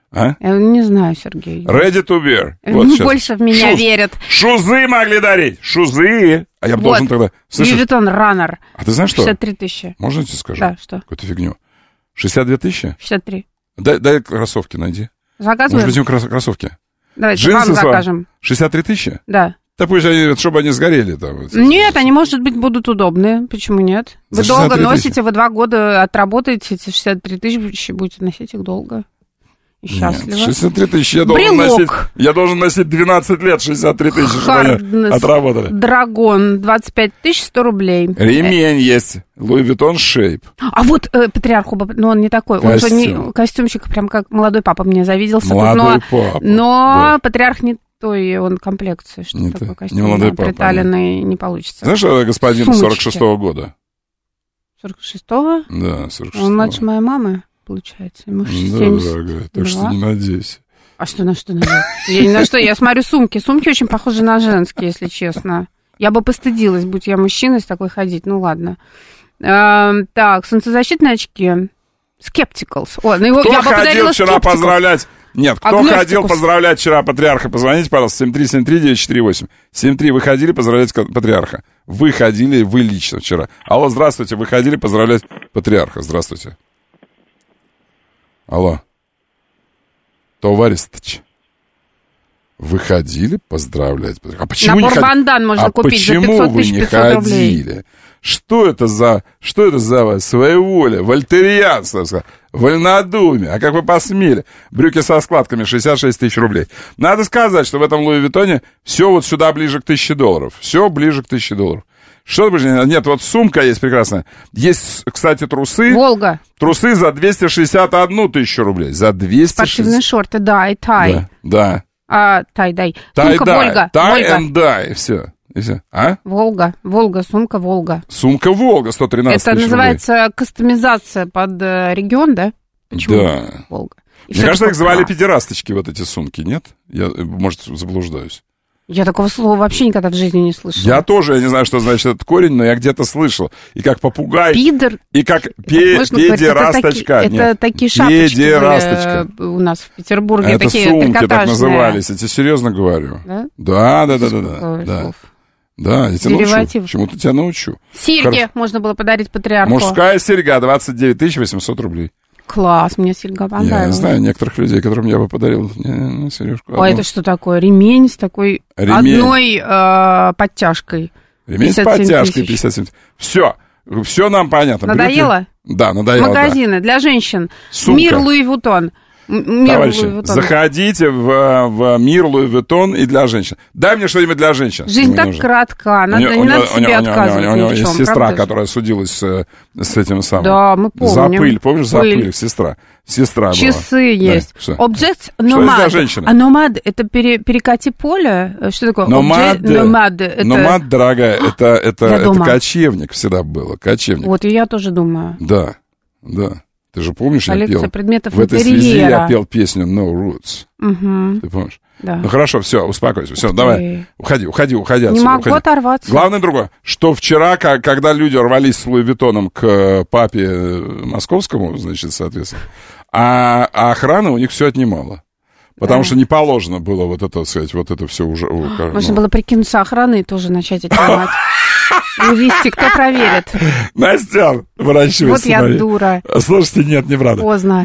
Speaker 3: А?
Speaker 4: Я не знаю, Сергей.
Speaker 3: Ready to wear.
Speaker 4: Вот больше в меня верят.
Speaker 3: Шузы могли дарить. Шузы. А я бы должен тогда...
Speaker 4: Louis Vuitton Runner.
Speaker 3: А ты знаешь что?
Speaker 4: 63 тысячи.
Speaker 3: Можно я тебе скажу?
Speaker 4: Да, что?
Speaker 3: Какую-то фигню. 62 тысячи?
Speaker 4: 63.
Speaker 3: Дай кроссовки найди.
Speaker 4: Заказываем?
Speaker 3: Может быть, им кроссовки?
Speaker 4: Давайте, вам закажем.
Speaker 3: 63 тысячи?
Speaker 4: Да.
Speaker 3: Да пусть они, чтобы они сгорели там.
Speaker 4: Нет, они, может быть, будут удобные. Почему нет? Вы долго носите, вы 2 года отработаете эти 63 тысячи, будете носить их долго. И счастливо.
Speaker 3: Нет, 63 тысячи я должен носить 12 лет, 63 тысячи, чтобы они отработали.
Speaker 4: Драгон, 25 тысяч 100 рублей.
Speaker 3: Ремень есть, Louis Vuitton Shape.
Speaker 4: А вот патриарх, но он не такой. Он не костюмчик, прям как молодой папа мне завиделся.
Speaker 3: Молодой папа.
Speaker 4: Но патриарх не той он комплекции, что не такой костюм приталенный не получится.
Speaker 3: Знаешь, господин 46-го года?
Speaker 4: 46-го?
Speaker 3: Да, 46-го.
Speaker 4: Он младше моей мамы, получается. Ему 70.
Speaker 3: Да, дорогая, так что не надейся.
Speaker 4: А что, на что надеюсь? Я ни на что, я смотрю сумки. Сумки очень похожи на женские, если честно. Я бы постыдилась, будь я мужчиной, с такой ходить. Ну, ладно. Так, солнцезащитные очки. Skepticals. О, ну
Speaker 3: кто
Speaker 4: я бы
Speaker 3: ходил вчера поздравлять... Нет, кто ходил поздравлять вчера патриарха? Позвоните, пожалуйста, 7373948. 73, вы ходили поздравлять патриарха? Вы ходили, вы лично вчера. Алло, здравствуйте, вы ходили поздравлять патриарха? Здравствуйте. Алло. Товарищ, вы ходили поздравлять патриарха? А почему
Speaker 4: набор бандан можно купить за 500 тысяч 500 рублей.
Speaker 3: Что это за своеволие, вольтерианство, вольнодумие? А как вы посмели? Брюки со складками 66 тысяч рублей. Надо сказать, что в этом Луи Виттоне все вот сюда ближе к $1000. Все ближе к $1000. Что ближе? Нет, вот сумка есть прекрасная. Есть, кстати, трусы.
Speaker 4: Волга.
Speaker 3: Трусы за 261 тысячу рублей. За 260.
Speaker 4: Спортивные шорты, да, и тай.
Speaker 3: Да.
Speaker 4: Тай-дай. Сумка Волга.
Speaker 3: Тай and дай, все. И все. А?
Speaker 4: Волга, сумка Волга.
Speaker 3: Сумка Волга, 113
Speaker 4: Это
Speaker 3: тысяч
Speaker 4: называется
Speaker 3: рублей.
Speaker 4: Кастомизация под регион, да? Почему?
Speaker 3: Да.
Speaker 4: Волга.
Speaker 3: Мне кажется, их звали педерасточки, вот эти сумки, нет? Я, может, заблуждаюсь.
Speaker 4: Я такого слова вообще никогда в жизни не слышала.
Speaker 3: Я тоже, я не знаю, что значит этот корень, но я где-то слышал. И как попугай,
Speaker 4: пидор,
Speaker 3: и как педерасточка.
Speaker 4: Это такие шапочки были у нас в Петербурге.
Speaker 3: Это
Speaker 4: такие
Speaker 3: сумки
Speaker 4: трикотажные.
Speaker 3: Так назывались, я тебе серьезно говорю.
Speaker 4: Да?
Speaker 3: Да. Да, я тебя научу. Чему-то тебя научу.
Speaker 4: Серьги можно было подарить патриарху.
Speaker 3: Мужская серьга, 29 800 рублей.
Speaker 4: Класс, мне серьга понравилась.
Speaker 3: Я знаю некоторых людей, которым я бы подарил сережку.
Speaker 4: А это что такое? Ремень с такой одной подтяжкой.
Speaker 3: Ремень с подтяжкой 57 тысяч. Все нам понятно.
Speaker 4: Надоело?
Speaker 3: Да, надоело.
Speaker 4: Магазины для женщин.
Speaker 3: Сумка.
Speaker 4: Мир Луи Вуттон.
Speaker 3: Товарищи, заходите в мир Луи Вуттон и для женщин. Дай мне что-нибудь для женщин.
Speaker 4: Жизнь так кратка, не надо себе отказывать.
Speaker 3: У него есть сестра, которая судилась с этим самым.
Speaker 4: Да, мы помним.
Speaker 3: За пыль, помнишь, за пыль, сестра была.
Speaker 4: Часы есть.
Speaker 3: Что
Speaker 4: Object
Speaker 3: это за женщина?
Speaker 4: А номад, это перекати поле? Что такое?
Speaker 3: Номад, дорогая, это кочевник всегда было, кочевник.
Speaker 4: Вот, и я тоже думаю.
Speaker 3: Да. Ты же помнишь,
Speaker 4: коллекция
Speaker 3: я пел
Speaker 4: предметов
Speaker 3: в этой
Speaker 4: интерьера.
Speaker 3: связи я пел песню No Roots.
Speaker 4: Угу.
Speaker 3: Ты помнишь?
Speaker 4: Да.
Speaker 3: Ну хорошо, все, успокойся. Все, давай, уходи отсюда.
Speaker 4: Не могу оторваться.
Speaker 3: Главное другое, что вчера, когда люди рвались с Луи Виттоном к папе московскому, значит, соответственно, а охрана у них все отнимала. Потому что не положено было вот это, так сказать, вот это все уже...
Speaker 4: Можно было прикинуться охраной и тоже начать отнимать. Увести, кто проверит?
Speaker 3: Настя, выращивай
Speaker 4: вот
Speaker 3: сыновей.
Speaker 4: Я дура.
Speaker 3: Слушайте, нет, неправда.
Speaker 4: Поздно.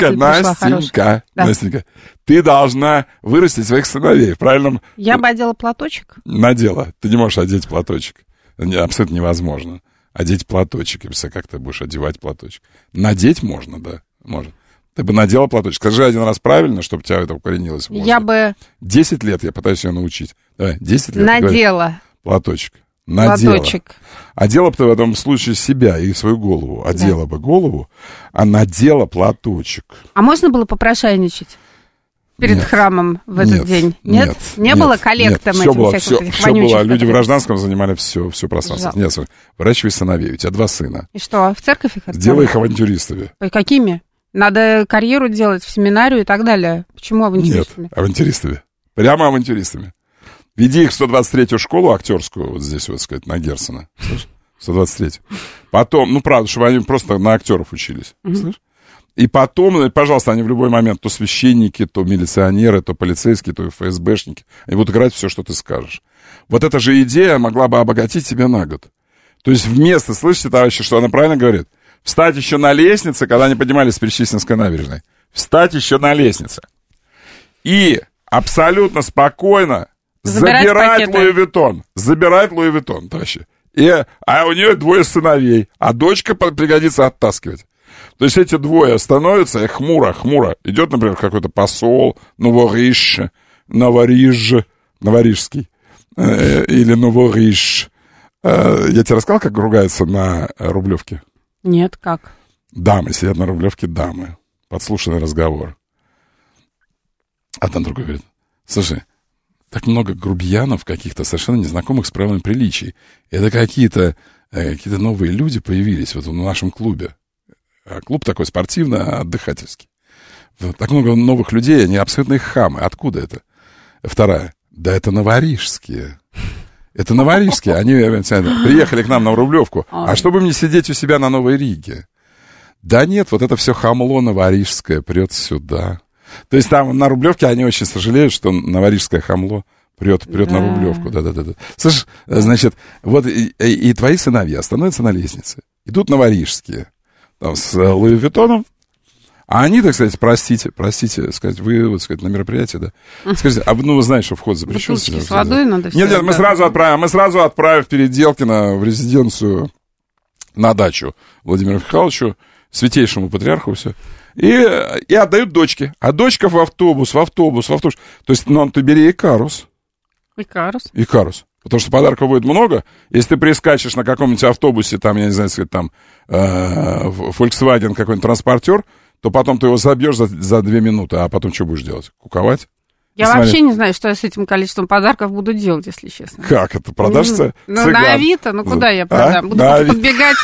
Speaker 3: Настенька, ты должна вырастить своих сыновей, правильно?
Speaker 4: Я бы одела платочек.
Speaker 3: Надела. Ты не можешь одеть платочек. Абсолютно невозможно. Одеть платочек. Как ты будешь одевать платочек? Надеть можно, да, можно. Ты бы надела платочек. Скажи один раз правильно, чтобы у тебя это укоренилось.
Speaker 4: Я бы...
Speaker 3: 10 лет я пытаюсь ее научить. Давай, 10 лет.
Speaker 4: Надела.
Speaker 3: Платочек. Надела.
Speaker 4: Платочек.
Speaker 3: Одела бы ты в этом случае себя и свою голову. Одела бы голову, а надела платочек.
Speaker 4: А можно было попрошайничать перед храмом в этот день? Нет? Не было коллег там этих всех этих вонючих?
Speaker 3: Все было. Люди в гражданском занимали все пространство. Нет, выращивай сыновей. У тебя 2 сына.
Speaker 4: И что, в церковь их отправили?
Speaker 3: Сделай их авантюристами.
Speaker 4: Какими? Надо карьеру делать в семинарию и так далее. Почему авантюристами?
Speaker 3: Нет, авантюристами. Прямо авантюристами. Веди их в 123-ю школу актерскую, вот здесь, вот сказать, на Герцена. Слышь? 123-ю. Потом, правда, чтобы они просто на актеров учились. Слышь? И потом, пожалуйста, они в любой момент, то священники, то милиционеры, то полицейские, то ФСБшники, они будут играть все, что ты скажешь. Вот эта же идея могла бы обогатить тебя на год. То есть вместо, слышите, товарищи, что она правильно говорит? Встать еще на лестнице, когда они поднимались с Причистинской набережной. Встать еще на лестнице. И абсолютно спокойно забирать Луи Виттон. Забирать Луи Виттон, товарищи. А у нее 2 сыновей, а дочка пригодится оттаскивать. То есть эти 2 становятся, и хмуро. Идет, например, какой-то посол, Новорижский, или Новориж. Я тебе рассказал, как ругаются на Рублевке?
Speaker 4: Нет, как?
Speaker 3: Дамы, сидят на Рублевке дамы. Подслушанный разговор. А там другой говорит: слушай, так много грубиянов каких-то, совершенно незнакомых с правилами приличий. Это какие-то новые люди появились вот в нашем клубе. А клуб такой спортивно-отдыхательский. Вот, так много новых людей, они абсолютные хамы. Откуда это? Вторая. Да это новорижские. Это новорижские. Они приехали к нам на Рублевку. А чтобы мне сидеть у себя на Новой Риге? Да нет, вот это все хамло новорижское прет сюда. То есть там на Рублевке они очень сожалеют, что новорижское хамло прет на Рублевку. Да. Слышь, значит, вот и твои сыновья становятся на лестнице. Идут новорижские. Там с Луи Виттоном. А они, так сказать, простите, сказать, вы, вот, сказать, на мероприятие, да. Скажите, вы знаете, что вход запрещен?
Speaker 4: Бутылочки с водой надо все.
Speaker 3: Нет, мы сразу отправим вперед Делкина в резиденцию на дачу Владимиру Михайловичу, святейшему патриарху, все. И отдают дочке. А дочка в автобус. То есть, ты бери Икарус. Икарус. Потому что подарков будет много. Если ты прискачешь на каком-нибудь автобусе, там, я не знаю, сказать, там, Volkswagen какой-нибудь транспортер, то потом ты его забьешь за 2 минуты, а потом что будешь делать? Куковать?
Speaker 4: Я вообще не знаю, что я с этим количеством подарков буду делать, если честно.
Speaker 3: Как это? Продашься?
Speaker 4: На Авито? Куда я продам? Буду подбегать,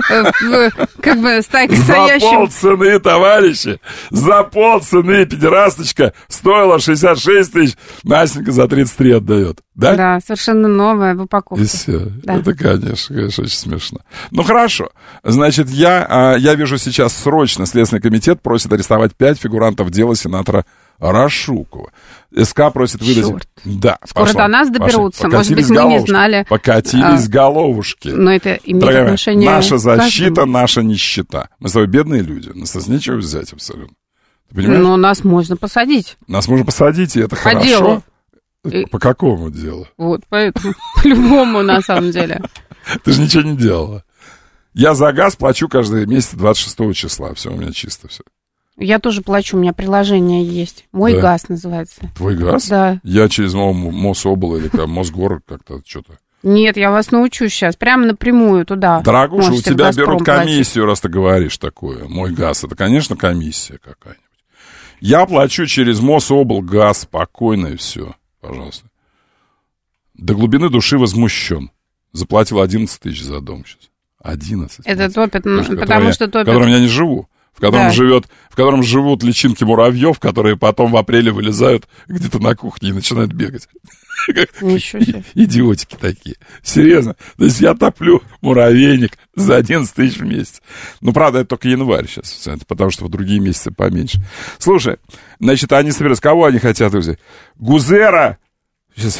Speaker 4: как бы, стоящим.
Speaker 3: За полцены, товарищи! За полцены педерасточка стоила 66 тысяч, Настенька за 33 отдает. Да?
Speaker 4: Да, совершенно новая в упаковке.
Speaker 3: И все. Да. Это, конечно, очень смешно. Ну, хорошо. Значит, я вижу сейчас срочно Следственный комитет просит арестовать 5 фигурантов дела сенатора Рашукова. СК просит выдать...
Speaker 4: Черт.
Speaker 3: Да,
Speaker 4: скоро до нас доберутся. Может быть, мы не знали.
Speaker 3: Покатились головушки.
Speaker 4: Но это имеет отношение...
Speaker 3: Наша защита, наша нищета. Мы с тобой бедные люди. Нас нечего взять абсолютно. Ты понимаешь?
Speaker 4: Но нас можно посадить.
Speaker 3: Нас можно посадить, и это хорошо.
Speaker 4: Делу.
Speaker 3: По какому делу?
Speaker 4: Вот, поэтому по-любому, на самом деле.
Speaker 3: Ты же ничего не делала. Я за газ плачу каждый месяц 26 числа. Все, у меня чисто все.
Speaker 4: Я тоже плачу, у меня приложение есть. Мой газ называется.
Speaker 3: Твой газ?
Speaker 4: Да.
Speaker 3: Я через Мособл или там Мосгор как-то что-то.
Speaker 4: Нет, я вас научу сейчас. Прямо напрямую туда.
Speaker 3: Дорогуша, у тебя берут комиссию, раз ты говоришь такое. Мой газ, это, конечно, комиссия какая-нибудь. Я плачу через Мособл газ спокойно и все. Пожалуйста. До глубины души возмущен. Заплатил 11 тысяч за дом сейчас. 11.
Speaker 4: Это топит, потому что топит.
Speaker 3: В котором я не живу. В котором живут личинки муравьев, которые потом в апреле вылезают где-то на кухне и начинают бегать.
Speaker 4: Ничего себе.
Speaker 3: Идиотики такие. Серьезно. То есть я топлю муравейник за 11 тысяч в месяц. Ну, правда, это только январь сейчас, потому что в другие месяцы поменьше. Слушай, значит, они собираются. Кого они хотят взять? Гузера! Сейчас.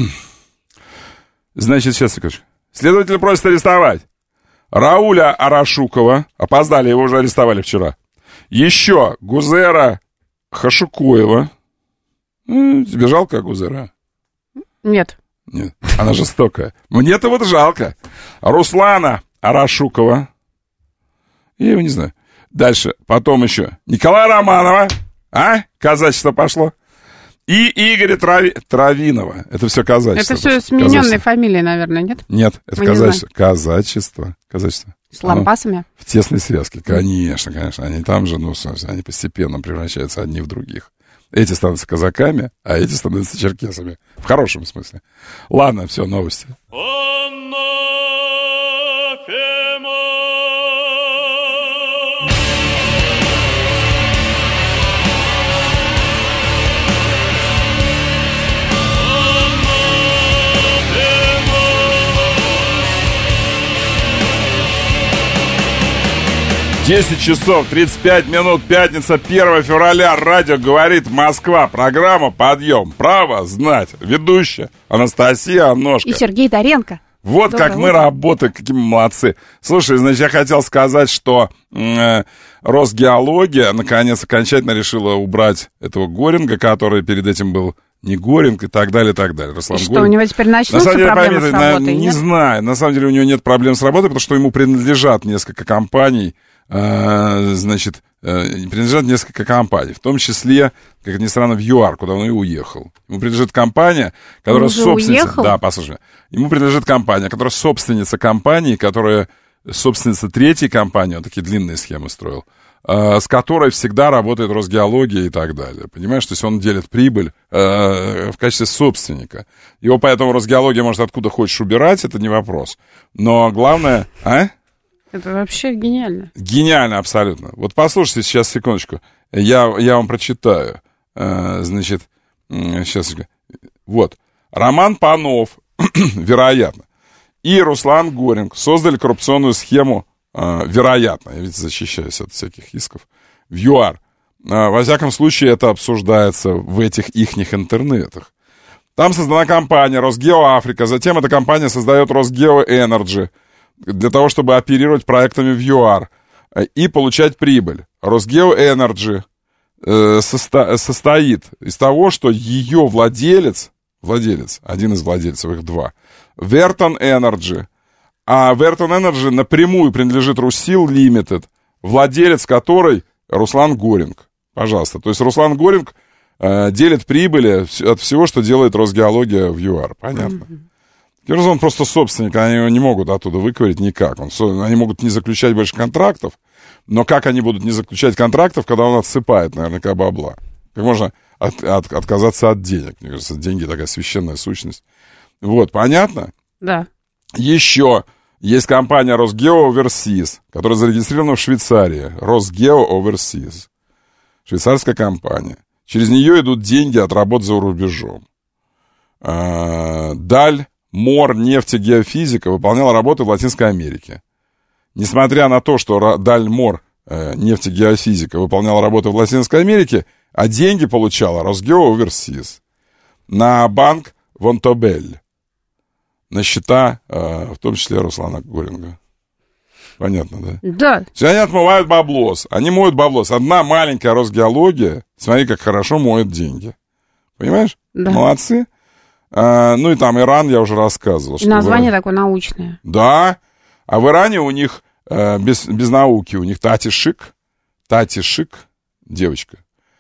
Speaker 3: Значит, сейчас, секундочку. Следователь просит арестовать Рауля Арашукова. Опоздали, его уже арестовали вчера. Еще Гузера Хашукоева. Тебе жалко Гузера?
Speaker 4: Нет.
Speaker 3: Нет, она жестокая. Мне-то вот жалко. Руслана Арашукова. Я его не знаю. Дальше, потом еще Николая Романова. Казачество пошло. И Игоря Травинова. Это все казачество.
Speaker 4: Это все смененные фамилии, наверное, нет?
Speaker 3: Нет, это казачество. Казачество.
Speaker 4: С лампасами?
Speaker 3: В тесной связке, конечно. Они там же, они постепенно превращаются одни в других. Эти становятся казаками, а эти становятся черкесами. В хорошем смысле. Ладно, все, новости. 10 часов 35 минут, пятница, 1 февраля. Радио «Говорит Москва». Программа «Подъем». Право знать. Ведущая Анастасия Аношка.
Speaker 4: И Сергей Доренко.
Speaker 3: Вот доброе как утро. Мы работаем, какие мы молодцы. Слушай, значит, я хотел сказать, что Росгеология, наконец, окончательно решила убрать этого Горинга, который перед этим был не Горинг и так далее, и так далее. Руслан
Speaker 4: что,
Speaker 3: Горинг.
Speaker 4: У него теперь начнутся проблемы с работой?
Speaker 3: Не знаю. На самом деле у него нет проблем с работой, потому что ему принадлежат несколько компаний, принадлежат несколько компаний, в том числе, как ни странно, в ЮАР, куда он и уехал. Ему принадлежит компания, которая собственница... Да, послушай. Ему принадлежит компания, которая собственница компании, которая собственница третьей компании, он такие длинные схемы строил, с которой всегда работает Росгеология и так далее. Понимаешь, то есть он делит прибыль в качестве собственника. Его поэтому Росгеология может откуда хочешь убирать, это не вопрос. Но главное...
Speaker 4: Это вообще гениально.
Speaker 3: Гениально, абсолютно. Вот послушайте сейчас, секундочку. Я вам прочитаю. Значит, сейчас. Вот. Роман Панов, вероятно, и Руслан Горинг создали коррупционную схему, вероятно, я ведь защищаюсь от всяких исков, в ЮАР. Во всяком случае, это обсуждается в этих ихних интернетах. Там создана компания Росгео Африка, затем эта компания создает Росгео Энерджи, для того, чтобы оперировать проектами в ЮАР и получать прибыль. Росгео Энерджи состоит из того, что ее владелец, один из владельцев, их два, Вертон Энерджи, а Вертон Энерджи напрямую принадлежит Русил Лимитед, владелец которой Руслан Горинг. Пожалуйста. То есть Руслан Горинг делит прибыли от всего, что делает Росгеология в ЮАР. Понятно? Он просто собственник, они его не могут оттуда выковырять никак. Они могут не заключать больше контрактов, но как они будут не заключать контрактов, когда он отсыпает наверняка бабла? Как можно отказаться от денег? Мне кажется, деньги такая священная сущность. Вот, понятно?
Speaker 4: Да.
Speaker 3: Еще есть компания Росгео Оверсиз, которая зарегистрирована в Швейцарии. Росгео Оверсиз. Швейцарская компания. Через нее идут деньги от работ за рубежом. Даль Мор нефтегеофизика выполняла работы в Латинской Америке. Несмотря на то, что Даль Мор нефтегеофизика выполняла работы в Латинской Америке, а деньги получала Росгео Оверсиз на банк Вонтобель, на счета, в том числе Руслана Горинга. Понятно, да?
Speaker 4: Да.
Speaker 3: Они отмывают баблос. Они моют баблос. Одна маленькая Росгеология, смотри, как хорошо моет деньги. Понимаешь?
Speaker 4: Да.
Speaker 3: Молодцы. Ну и там Иран, я уже рассказывал.
Speaker 4: Что название такое научное.
Speaker 3: Да. А в Иране у них, без науки, у них Тати Шик, девочка.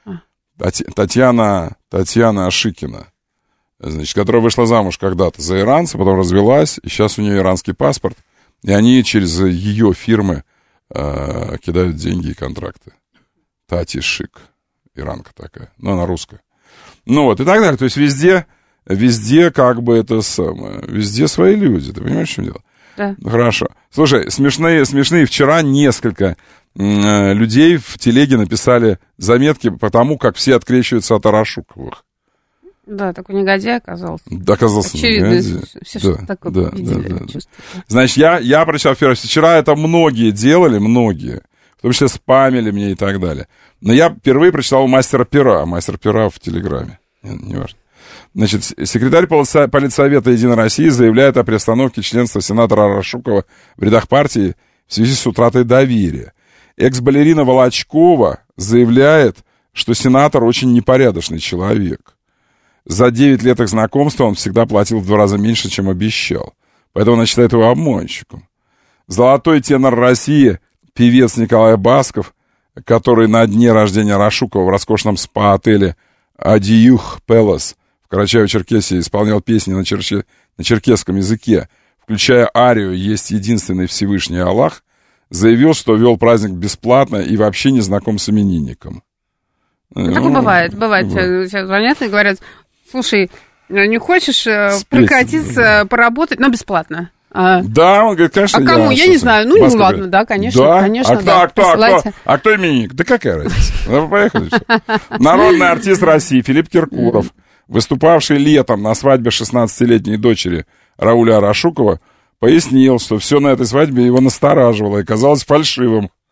Speaker 3: Татьяна Ашикина, значит, которая вышла замуж когда-то за иранца, потом развелась, и сейчас у нее иранский паспорт, и они через ее фирмы кидают деньги и контракты. Тати Шик, иранка такая, но она русская. Ну вот, и так далее. То есть везде как бы это самое, везде свои люди, ты понимаешь, в чем дело?
Speaker 4: Да.
Speaker 3: Хорошо. Слушай, смешные вчера несколько людей в телеге написали заметки по тому, как все открещиваются от Арашуковых.
Speaker 4: Да, такой негодяй оказался.
Speaker 3: Оказался
Speaker 4: очевидно,
Speaker 3: негодяй.
Speaker 4: все что такое видели.
Speaker 3: Да. Значит, я прочитал вчера это многие делали, в том числе спамили мне и так далее. Но я впервые прочитал мастер пера в Телеграме. Неважно. Значит, секретарь Политсовета «Единой России» заявляет о приостановке членства сенатора Арашукова в рядах партии в связи с утратой доверия. Экс-балерина Волочкова заявляет, что сенатор очень непорядочный человек. За 9 лет их знакомства он всегда платил в 2 раза меньше, чем обещал. Поэтому она считает его обманщиком. Золотой тенор России, певец Николай Басков, который на дне рождения Арашукова в роскошном спа-отеле «Адиюх Пелос» в Карачаево-Черкесии исполнял песни на черкесском языке, включая арию «Есть единственный Всевышний Аллах», заявил, что вел праздник бесплатно и вообще не знаком с именинником.
Speaker 4: Такое бывает. Сейчас звонят и говорят: слушай, не хочешь прокатиться, поработать, но бесплатно?
Speaker 3: Да, он говорит, конечно,
Speaker 4: а кому? Я не знаю. Ну, ладно, говорит, да, конечно.
Speaker 3: Да?
Speaker 4: Конечно,
Speaker 3: а кто именинник? Да какая разница? Ну, поехали. Народный артист России Филипп Киркоров, выступавший летом на свадьбе 16-летней дочери Рауля Арашукова, пояснил, что все на этой свадьбе его настораживало и казалось фальшивым.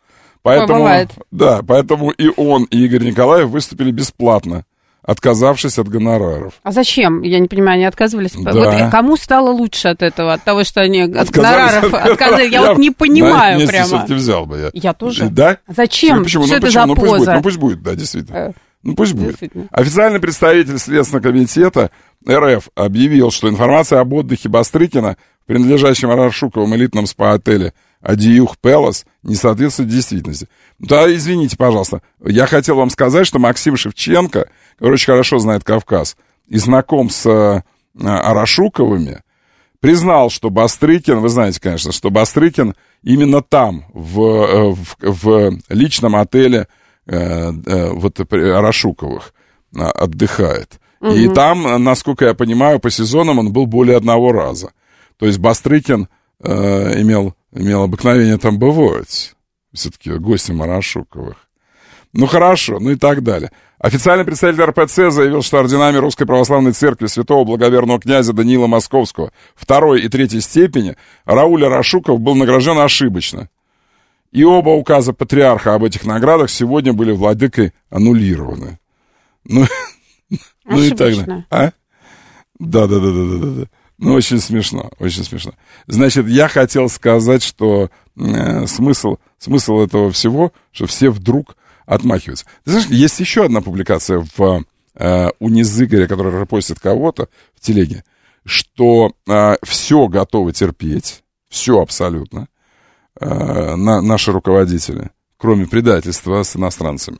Speaker 3: Поэтому и он, и Игорь Николаев выступили бесплатно, отказавшись от гонораров.
Speaker 4: А зачем? Я не понимаю, они отказывались? Да. Вот кому стало лучше от этого, от того, что они от гонораров отказались? Я вот не понимаю прямо.
Speaker 3: На все-таки взял бы я.
Speaker 4: Я тоже.
Speaker 3: Да?
Speaker 4: Зачем?
Speaker 3: Почему?
Speaker 4: Что это за поза?
Speaker 3: Пусть будет, да, действительно. Пусть будет. Официальный представитель Следственного комитета РФ объявил, что информация об отдыхе Бастрыкина в принадлежащем Арашуковым элитном спа-отеле Адиюх Пэлас не соответствует действительности. Да, извините, пожалуйста. Я хотел вам сказать, что Максим Шевченко, который очень хорошо знает Кавказ и знаком с Арашуковыми, признал, что Бастрыкин, вы знаете, конечно, что Бастрыкин именно там, в личном отеле Арашуковых отдыхает. Угу. И там, насколько я понимаю, по сезонам он был более одного раза. То есть Бастрыкин имел обыкновение там бывать. Все-таки гостем Арашуковых. Ну, хорошо, ну и так далее. Официальный представитель РПЦ заявил, что орденами Русской Православной Церкви святого благоверного князя Даниила Московского 2 и 3 степени Рауль Арашуков был награжден ошибочно. И оба указа патриарха об этих наградах сегодня были владыкой аннулированы. Ну и так далее. А? Да. Ну, очень смешно, очень смешно. Значит, я хотел сказать, что смысл этого всего, что все вдруг отмахиваются. Ты знаешь, есть еще одна публикация у Низыгоря, который репостит кого-то в телеге, что все готовы терпеть, все абсолютно, наши руководители, кроме предательства с иностранцами.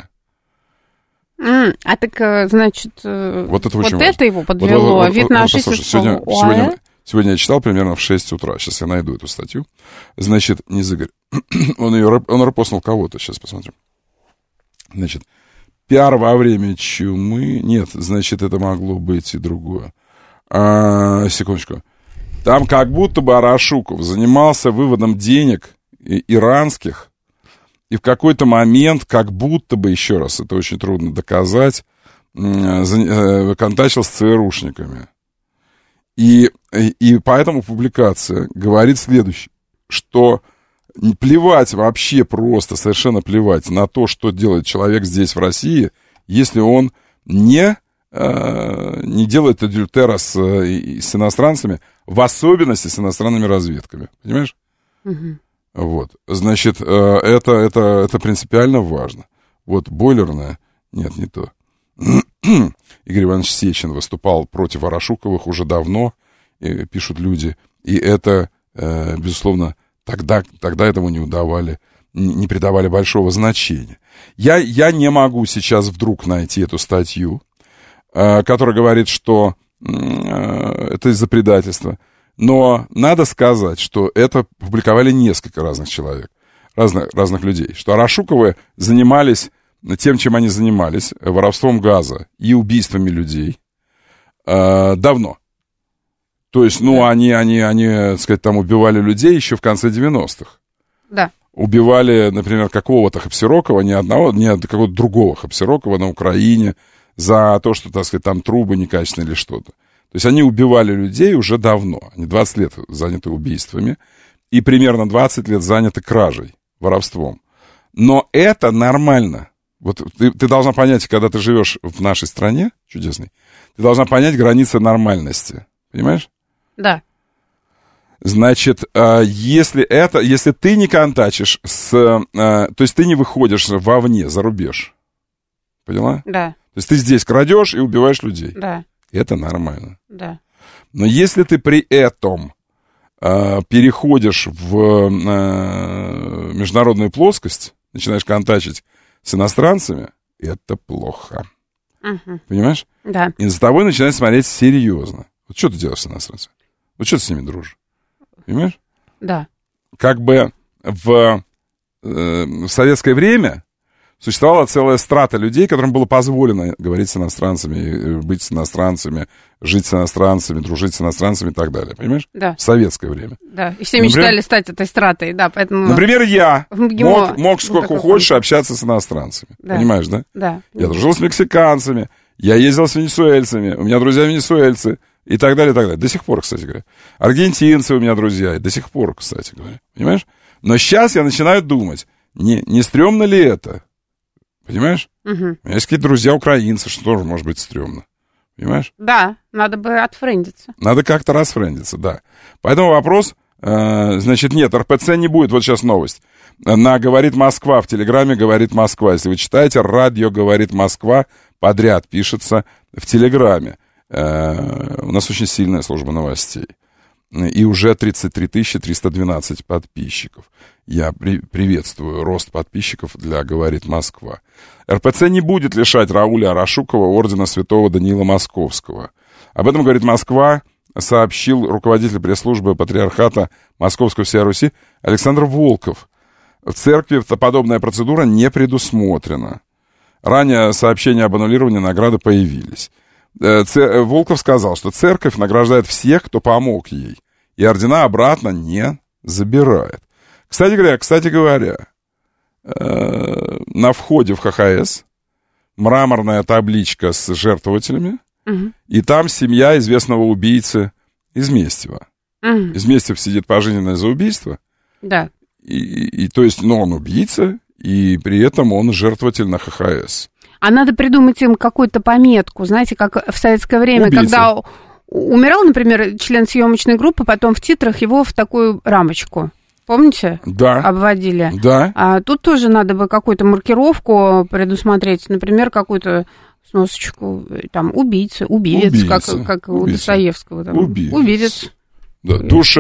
Speaker 4: А так, значит, вот это его подвело, вид на жительство.
Speaker 3: Сегодня я читал примерно в 6 утра, сейчас я найду эту статью. Значит, Низыгорь, он репостнул кого-то, сейчас посмотрим. Значит, пиар во время чумы, нет, значит, это могло быть и другое. Секундочку. Там как будто бы Арашуков занимался выводом денег иранских, и в какой-то момент, как будто бы, еще раз, это очень трудно доказать, контачил с ЦРУшниками. И поэтому публикация говорит следующее, что плевать вообще просто, совершенно плевать на то, что делает человек здесь, в России, если он не делает адюльтера с иностранцами, в особенности с иностранными разведками. Понимаешь? Угу. Вот. Значит, это принципиально важно. Вот бойлерная... Нет, не то. Игорь Иванович Сечин выступал против Арашуковых уже давно, пишут люди. И это, безусловно, тогда этому не придавали большого значения. Я не могу сейчас вдруг найти эту статью, которая говорит, что это из-за предательства. Но надо сказать, что это публиковали несколько разных человек, разных людей. Что Арашуковы занимались тем, чем они занимались, воровством газа и убийствами людей, давно. То есть, они, так сказать, там убивали людей еще в конце 90-х.
Speaker 4: Да.
Speaker 3: Убивали, например, какого-то Хапсирокова, не какого-то другого Хапсирокова на Украине за то, что, так сказать, там трубы некачественные или что-то. То есть они убивали людей уже давно. Они 20 лет заняты убийствами и примерно 20 лет заняты кражей, воровством. Но это нормально. Вот ты должна понять, когда ты живешь в нашей стране чудесной, ты должна понять границы нормальности. Понимаешь?
Speaker 4: Да.
Speaker 3: Значит, если ты не контачишь то есть ты не выходишь вовне, за рубеж. Поняла?
Speaker 4: Да.
Speaker 3: То есть ты здесь крадешь и убиваешь людей.
Speaker 4: Да.
Speaker 3: Это нормально.
Speaker 4: Да.
Speaker 3: Но если ты при этом переходишь в международную плоскость, начинаешь контачить с иностранцами, это плохо.
Speaker 4: Угу.
Speaker 3: Понимаешь?
Speaker 4: Да.
Speaker 3: И за тобой начинают смотреть серьезно. Вот что ты делаешь с иностранцами? Вот что ты с ними дружишь? Понимаешь?
Speaker 4: Да.
Speaker 3: Как бы в советское время существовала целая страта людей, которым было позволено говорить с иностранцами, быть с иностранцами, жить с иностранцами, дружить с иностранцами и так далее. Понимаешь?
Speaker 4: Да.
Speaker 3: В советское время.
Speaker 4: Да. И все мечтали стать этой стратой, да, поэтому...
Speaker 3: Например, я мог сколько хочешь общаться с иностранцами. Да. Понимаешь, да?
Speaker 4: Да.
Speaker 3: Я дружил с мексиканцами, я ездил с венесуэльцами, у меня друзья венесуэльцы и так далее, и так далее. До сих пор, кстати говоря. Аргентинцы у меня друзья, и до сих пор, кстати говоря. Понимаешь? Но сейчас я начинаю думать, Не стрёмно ли это? Понимаешь?
Speaker 4: Угу.
Speaker 3: У меня есть какие-то друзья украинцы, что тоже может быть стрёмно. Понимаешь?
Speaker 4: Да, надо бы отфрендиться.
Speaker 3: Надо как-то расфрендиться, да. Поэтому вопрос, значит, нет, РПЦ не будет. Вот сейчас новость. На «Говорит Москва», в Телеграме «Говорит Москва». Если вы читаете, радио «Говорит Москва» подряд пишется в Телеграме. У нас очень сильная служба новостей. И уже 33 312 подписчиков. Я приветствую рост подписчиков для «Говорит Москва». РПЦ не будет лишать Рауля Арашукова ордена святого Даниила Московского. Об этом «Говорит Москва» сообщил руководитель пресс-службы Патриархата Московского всея Руси Александр Волков. В церкви подобная процедура не предусмотрена. Ранее сообщения об аннулировании награды появились. Волков сказал, что церковь награждает всех, кто помог ей, и ордена обратно не забирает. Кстати говоря, на входе в ХХС мраморная табличка с жертвователями, и там семья известного убийцы Изместьева. Изместьев сидит пожизненно за убийство.
Speaker 4: Да.
Speaker 3: И то есть, он убийца, и при этом он жертвователь на ХХС.
Speaker 4: А надо придумать им какую-то пометку, знаете, как в советское время,
Speaker 3: убийца.
Speaker 4: Когда умирал, например, член съемочной группы, потом в титрах его в такую рамочку. Помните?
Speaker 3: Да.
Speaker 4: Обводили.
Speaker 3: Да.
Speaker 4: А тут тоже надо бы какую-то маркировку предусмотреть, например, какую-то сносочку, там, убийца, убивец, как у Достоевского. Там. Убивец.
Speaker 3: Да.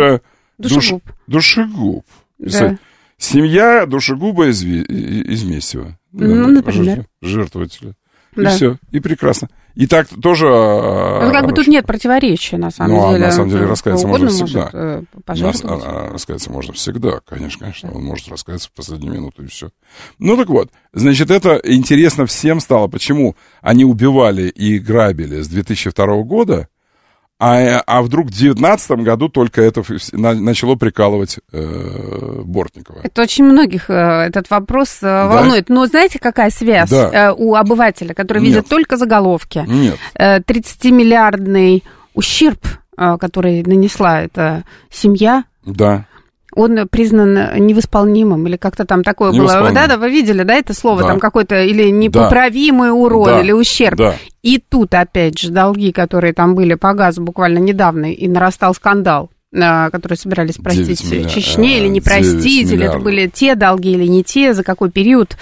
Speaker 3: Душегуб.
Speaker 4: Да.
Speaker 3: Семья душегуба Изместьева.
Speaker 4: Например.
Speaker 3: Жертвователя. И
Speaker 4: Да.
Speaker 3: все. И прекрасно. И так тоже...
Speaker 4: тут нет противоречия, на самом деле.
Speaker 3: На самом деле раскаяться можно всегда.
Speaker 4: Пожертвовать.
Speaker 3: Раскаяться можно всегда, конечно. Он может раскаяться в последнюю минуту, и все. Так вот, значит, это интересно всем стало, почему они убивали и грабили с 2002 года, а вдруг в 2019 году только это начало прикалывать Бортникова.
Speaker 4: Это очень многих этот вопрос волнует. Но знаете, какая связь у обывателя, который видит только заголовки?
Speaker 3: Нет.
Speaker 4: 30-миллиардный ущерб, который нанесла эта семья,
Speaker 3: да.
Speaker 4: Он признан невосполнимым, или как-то там такое было. Да, вы видели, да, это слово, там какой-то, или непоправимый урон, или ущерб.
Speaker 3: Да.
Speaker 4: И тут, опять же, долги, которые там были по газу буквально недавно, и нарастал скандал, которые собирались простить Чечне, или не простить, или это были те долги, или не те, за какой период,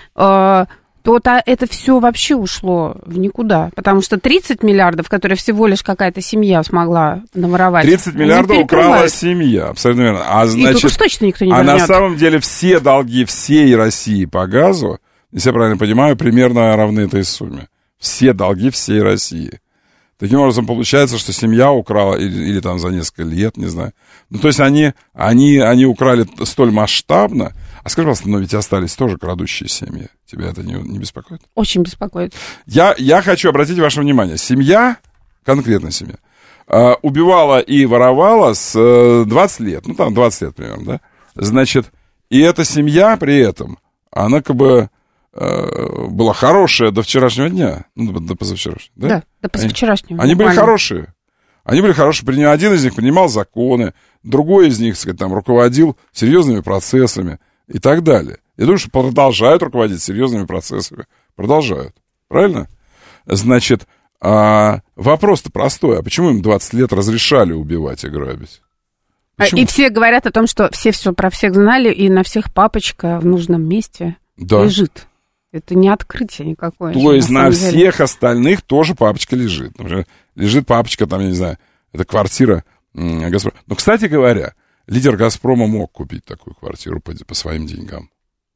Speaker 4: то это все вообще ушло в никуда. Потому что 30 миллиардов, которые всего лишь какая-то семья смогла наворовать.
Speaker 3: 30 миллиардов украла семья, абсолютно верно.
Speaker 4: И тут уж точно никто не вернет.
Speaker 3: На самом деле все долги всей России по газу, если я правильно понимаю, примерно равны этой сумме. Все долги всей России. Таким образом, получается, что семья украла, или там за несколько лет, не знаю. То есть они украли столь масштабно. А скажи, пожалуйста, но ведь остались тоже крадущие семьи. Тебя это не беспокоит?
Speaker 4: Очень беспокоит.
Speaker 3: Я хочу обратить ваше внимание. Семья, конкретно семья, убивала и воровала с 20 лет. 20 лет примерно, да? Значит, и эта семья при этом, она как бы была хорошая до вчерашнего дня. До позавчерашнего, да? Да,
Speaker 4: до позавчерашнего.
Speaker 3: Они были хорошие. Один из них принимал законы, другой из них, так сказать, там, руководил серьезными процессами и так далее. Я думаю, что продолжают руководить серьезными процессами. Продолжают. Правильно? Значит, вопрос-то простой. А почему им 20 лет разрешали убивать и грабить? Почему?
Speaker 4: И все говорят о том, что все про всех знали, и на всех папочка в нужном месте лежит. Это не открытие никакое.
Speaker 3: То есть на всех остальных тоже папочка лежит. Например, лежит папочка, там, я не знаю, это квартира «Газпрома». Но, кстати говоря, лидер «Газпрома» мог купить такую квартиру по своим деньгам.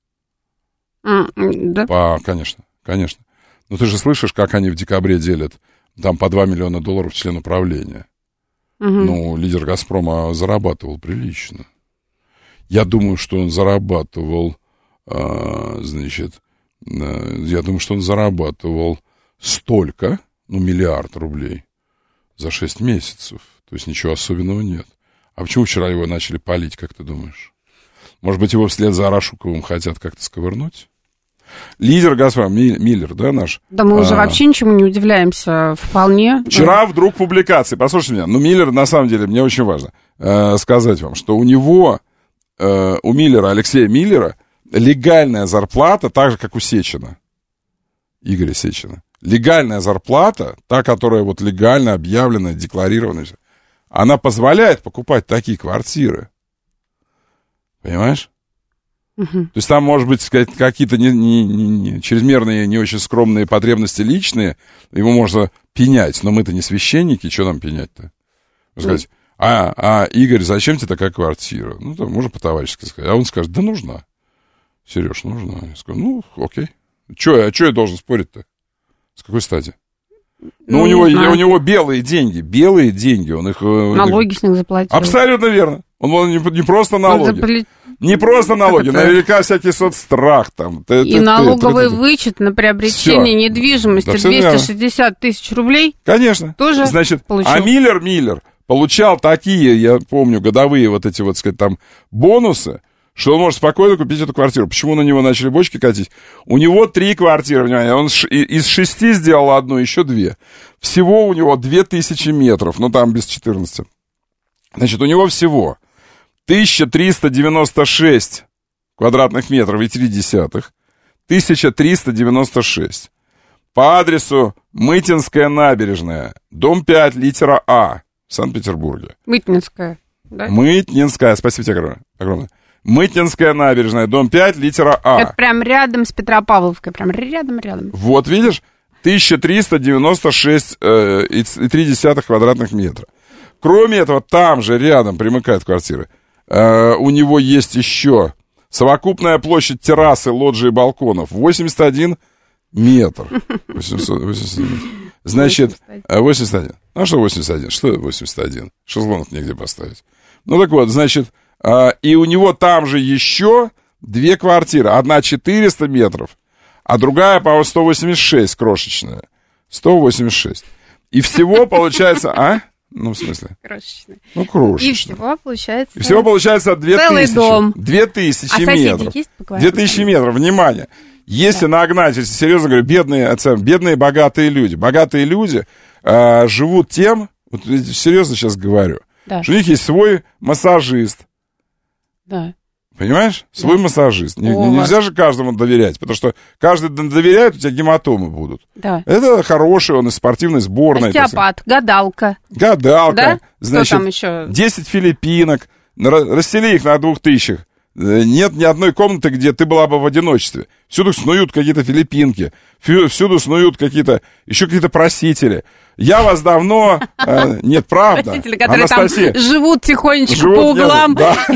Speaker 4: Да?
Speaker 3: Конечно. Но ты же слышишь, как они в декабре делят там по $2 миллиона в член управления. Лидер «Газпрома» зарабатывал прилично. Я думаю, что он зарабатывал, столько, $1 миллиард за 6 месяцев. То есть ничего особенного нет. А почему вчера его начали палить, как ты думаешь? Может быть, его вслед за Арашуковым хотят как-то сковырнуть? Лидер «Газпрома», Миллер, да, наш?
Speaker 4: Да мы уже вообще ничему не удивляемся, вполне.
Speaker 3: Вчера вдруг публикации, послушайте меня, Миллер, на самом деле, мне очень важно сказать вам, что у Миллера, Алексея Миллера, легальная зарплата, так же, как у Сечина, Игоря Сечина. Легальная зарплата, та, которая вот легально объявлена, декларирована, она позволяет покупать такие квартиры. Понимаешь? То есть там, может быть, сказать, какие-то чрезмерные, не очень скромные потребности личные, ему можно пенять, но мы-то не священники, что нам пенять-то? Сказать, Игорь, зачем тебе такая квартира? Ну, там можно по-товарищески сказать. А он скажет, да нужна. Сереж, нужна. Я скажу, ну, окей. Че я должен спорить-то? С какой стати? Ну, у него белые деньги. Он их...
Speaker 4: Налоги с них заплатил.
Speaker 3: Абсолютно верно. Он не просто налоги. Не просто налоги, наверняка всякий соцстрах там.
Speaker 4: И налоговый вычет на приобретение недвижимости 260 тысяч рублей.
Speaker 3: Конечно.
Speaker 4: Тоже
Speaker 3: значит,
Speaker 4: получил.
Speaker 3: А Миллер получал такие, я помню, годовые вот эти вот, сказать, там, бонусы, что он может спокойно купить эту квартиру. Почему на него начали бочки катить? У него 3 квартиры, внимание, он из 6 сделал одну, еще 2. Всего у него 2000 метров, ну там без 14. Значит, у него всего 1396 квадратных метров и 0,3. 1396. По адресу Мытинская набережная, дом 5, литера А, в Санкт-Петербурге.
Speaker 4: Мытнинская, да?
Speaker 3: Мытнинская, спасибо тебе огромное. Мытнинская набережная, дом 5, литера А.
Speaker 4: Это прям рядом с Петропавловкой, прям рядом.
Speaker 3: Вот, видишь, 1396,3 квадратных метра. Кроме этого, там же рядом примыкают квартиры. У него есть еще совокупная площадь террасы, лоджии и балконов 81 метр. 81. Значит, 81. А что 81? Что 81? Шезлонг негде поставить. Ну так вот, значит, и у него там же еще 2 квартиры. Одна 400 метров, а другая, по-моему, 186 крошечная. 186. И всего получается... Ну, в смысле?
Speaker 4: Крошечная.
Speaker 3: Ну, крошечная.
Speaker 4: И всего получается...
Speaker 3: 2000.
Speaker 4: Целый дом.
Speaker 3: 2000 метров.
Speaker 4: Есть
Speaker 3: 2000 метров, внимание. Если нагнать, если серьезно говорю, бедные богатые люди живут тем, вот серьезно сейчас говорю, что у них есть свой массажист.
Speaker 4: Да.
Speaker 3: Понимаешь? Свой массажист. Нельзя же каждому доверять, потому что каждый доверяет, у тебя гематомы будут.
Speaker 4: Да.
Speaker 3: Это хороший, он из спортивной сборной.
Speaker 4: Остеопат, гадалка.
Speaker 3: Да?
Speaker 4: Значит, что там еще?
Speaker 3: 10 филиппинок, рассели их на 2000. Нет ни одной комнаты, где ты была бы в одиночестве. Всюду снуют какие-то филиппинки, всюду снуют еще какие-то просители. Я вас давно... Нет, правда.
Speaker 4: Просители, которые
Speaker 3: Анастасия,
Speaker 4: там живут тихонечко по углам,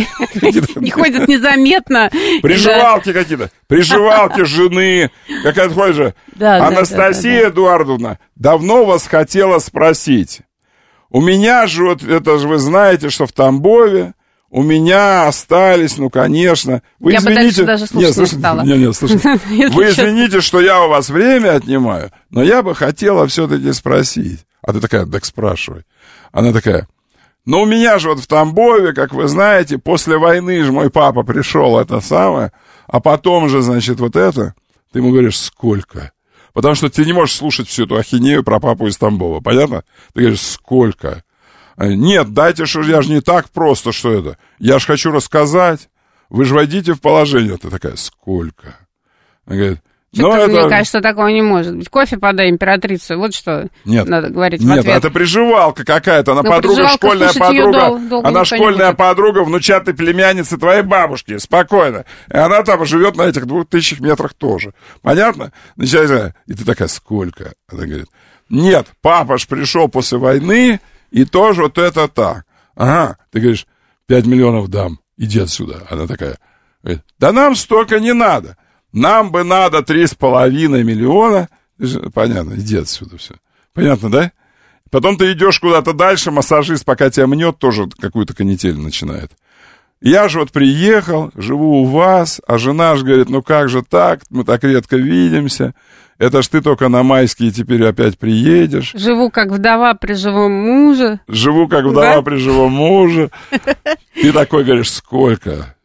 Speaker 4: не ходят незаметно.
Speaker 3: Приживалки какие-то. Приживалки жены. Какая-то ходит же. Анастасия Эдуардовна давно вас хотела спросить. У меня же, вот это же вы знаете, что в Тамбове у меня остались, ну, конечно. Вы извините,
Speaker 4: даже слушать не стала.
Speaker 3: Нет, слушайте. Вы извините, что я у вас время отнимаю, но я бы хотела все-таки спросить. А ты такая, так спрашивай. Она такая, ну, у меня же вот в Тамбове, как вы знаете, после войны же мой папа пришел, это самое, а потом же, значит, вот это. Ты ему говоришь, сколько? Потому что ты не можешь слушать всю эту ахинею про папу из Тамбова, понятно? Ты говоришь, сколько? Нет, дайте, что я же не так просто, что это. Я же хочу рассказать. Вы же войдите в положение. Ты такая, сколько? Она говорит,
Speaker 4: мне кажется, такого не может быть. Кофе подай императрице. Вот что надо говорить в ответ.
Speaker 3: Нет, это приживалка какая-то. Она подруга, школьная подруга. Она школьная подруга, внучатой племянницы твоей бабушки. Спокойно. И она там живет на этих 2000 метрах тоже. Понятно? И ты такая, сколько? Она говорит, нет, папа ж пришел после войны, и тоже вот это так. Ага, ты говоришь, 5 миллионов дам, иди отсюда. Она такая, говорит, да нам столько не надо. Нам бы надо 3,5 миллиона. Понятно, иди отсюда все. Понятно, да? Потом ты идешь куда-то дальше, массажист, пока тебя мнет, тоже какую-то канитель начинает. Я же вот приехал, живу у вас, а жена же говорит, ну как же так, мы так редко видимся. Это ж ты только на майские теперь опять приедешь.
Speaker 4: Живу как вдова при живом муже.
Speaker 3: Живу как вдова при живом муже. Ты такой говоришь, сколько?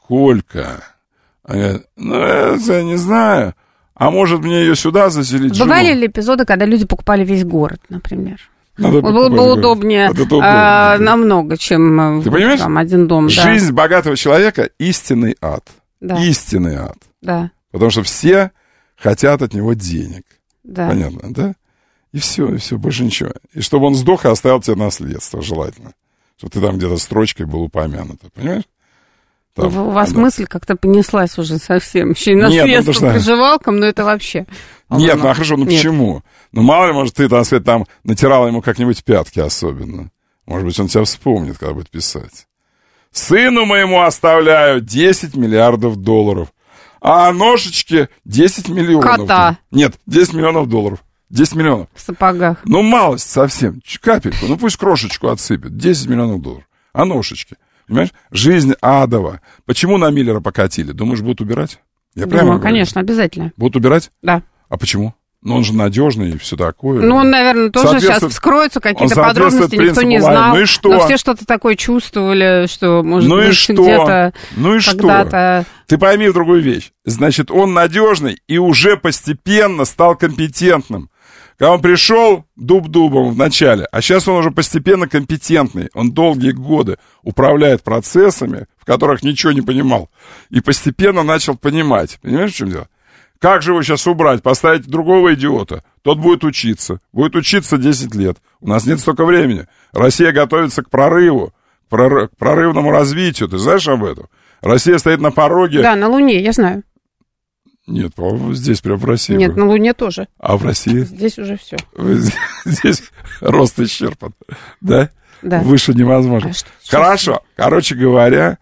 Speaker 3: Она говорит, ну, я не знаю. А может мне ее сюда заселить?
Speaker 4: Бывали ли эпизоды, когда люди покупали весь город, например? Было бы удобнее намного, чем
Speaker 3: ты понимаешь?
Speaker 4: Там, один дом.
Speaker 3: Жизнь богатого человека — истинный ад.
Speaker 4: Да.
Speaker 3: Истинный ад.
Speaker 4: Да.
Speaker 3: Потому что все хотят от него денег.
Speaker 4: Да.
Speaker 3: Понятно, да? И все, больше ничего. И чтобы он сдох и оставил тебе наследство, желательно. Чтобы ты там где-то строчкой был упомянут. Понимаешь? Там,
Speaker 4: у вас мысль как-то понеслась уже совсем. Еще и наследство приживалкам, но это вообще...
Speaker 3: Нет, ну хорошо, ну почему? Ну мало ли, может, ты, так сказать, там натирала ему как-нибудь пятки особенно. Может быть, он тебя вспомнит, когда будет писать. Сыну моему оставляю 10 миллиардов долларов. А ножички 10 миллионов.
Speaker 4: Кота.
Speaker 3: Нет, 10 миллионов долларов. 10 миллионов.
Speaker 4: В сапогах.
Speaker 3: Ну, малость совсем. Капельку. Ну, пусть крошечку отсыпят. 10 миллионов долларов. А ножички. Понимаешь? Жизнь адова. Почему на Миллера покатили? Думаешь, будут убирать? Я прямо говорю.
Speaker 4: Конечно, обязательно.
Speaker 3: Будут убирать?
Speaker 4: Да.
Speaker 3: А почему? Ну, он же надежный и все такое.
Speaker 4: Ну, он, наверное, тоже сейчас вскроются какие-то подробности, никто не знал.
Speaker 3: Ну и что?
Speaker 4: Но все что-то такое чувствовали, что, может
Speaker 3: ну
Speaker 4: быть, где-то
Speaker 3: ну и
Speaker 4: когда-то...
Speaker 3: Что? Ты пойми другую вещь. Значит, он надежный и уже постепенно стал компетентным. Когда он пришел дуб-дубом в начале, а сейчас он уже постепенно компетентный. Он долгие годы управляет процессами, в которых ничего не понимал. И постепенно начал понимать. Понимаешь, в чем дело? Как же его сейчас убрать? Поставить другого идиота? Тот будет учиться. Будет учиться 10 лет. У нас нет столько времени. Россия готовится к прорыву, к прорывному развитию. Ты знаешь об этом? Россия стоит на пороге...
Speaker 4: Да, на Луне, я знаю.
Speaker 3: Нет, по-моему, здесь прям в России.
Speaker 4: Нет, на Луне тоже.
Speaker 3: А в России?
Speaker 4: Здесь уже все.
Speaker 3: Здесь рост исчерпан. Да?
Speaker 4: Да.
Speaker 3: Выше невозможно. Хорошо. Короче говоря,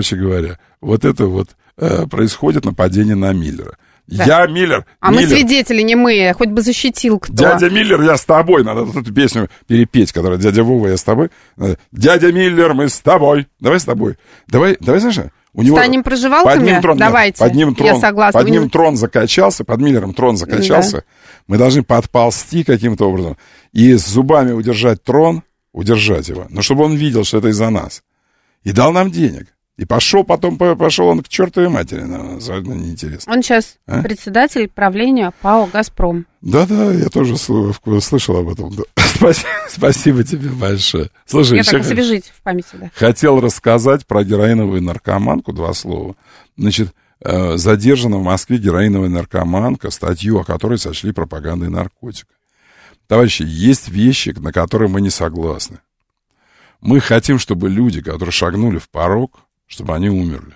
Speaker 3: вот это вот происходит нападение на Миллера. Да. Я Миллер.
Speaker 4: А Миллер. Мы свидетели, не мы, хоть бы защитил кто.
Speaker 3: Дядя Миллер, я с тобой. Надо вот эту песню перепеть, которая дядя Вова, я с тобой. Дядя Миллер, мы с тобой. Давай с тобой. Давай, знаешь, у него...
Speaker 4: Станем проживалками?
Speaker 3: Под ним трон,
Speaker 4: давайте.
Speaker 3: Под ним трон,
Speaker 4: я согласна.
Speaker 3: Под ним трон закачался, под Миллером трон закачался. Да. Мы должны подползти каким-то образом и с зубами удержать трон, удержать его. Но чтобы он видел, что это из-за нас. И дал нам денег. И пошел он к чертовой матери. Нам абсолютно неинтересно.
Speaker 4: Он сейчас председатель правления ПАО «Газпром».
Speaker 3: Да-да, я тоже слышал об этом. Да. Спасибо тебе большое. Слушай,
Speaker 4: я так освежить в памяти, да.
Speaker 3: Хотел рассказать про героиновую наркоманку, 2 слова. Значит, задержана в Москве героиновая наркоманка, статью о которой сочли пропагандой наркотика. Товарищи, есть вещи, на которые мы не согласны. Мы хотим, чтобы люди, которые шагнули в порог, чтобы они умерли.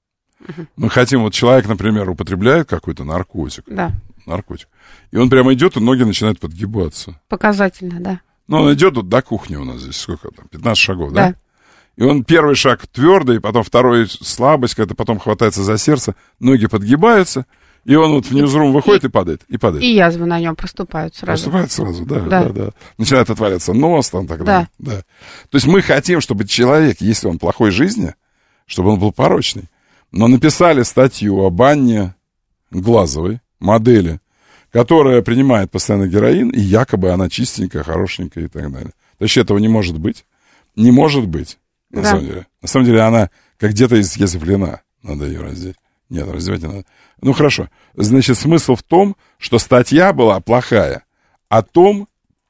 Speaker 3: Мы хотим, вот человек, например, употребляет какой-то наркотик.
Speaker 4: Да.
Speaker 3: Наркотик. И он прямо идет, и ноги начинают подгибаться.
Speaker 4: Показательно, да.
Speaker 3: Ну, он идет вот до кухни у нас здесь, сколько там, 15 шагов, да?
Speaker 4: Да.
Speaker 3: И он первый шаг твердый, потом второй слабость, когда потом хватается за сердце, ноги подгибаются, и он вот в ньюзрум выходит и падает, и падает.
Speaker 4: И язвы на нем проступают сразу.
Speaker 3: Проступают сразу, да. Начинает отваливаться нос там тогда.
Speaker 4: Да.
Speaker 3: То есть мы хотим, чтобы человек, если он плохой жизни, чтобы он был порочный. Но написали статью об Анне Глазовой, модели, которая принимает постоянно героин, и якобы она чистенькая, хорошенькая и так далее. То есть этого не может быть. Не может быть, на самом деле. На самом деле она как где-то изъязвлена. Надо ее раздеть. Нет, раздевать не надо. Ну, хорошо. Значит, смысл в том, что статья была плохая о том,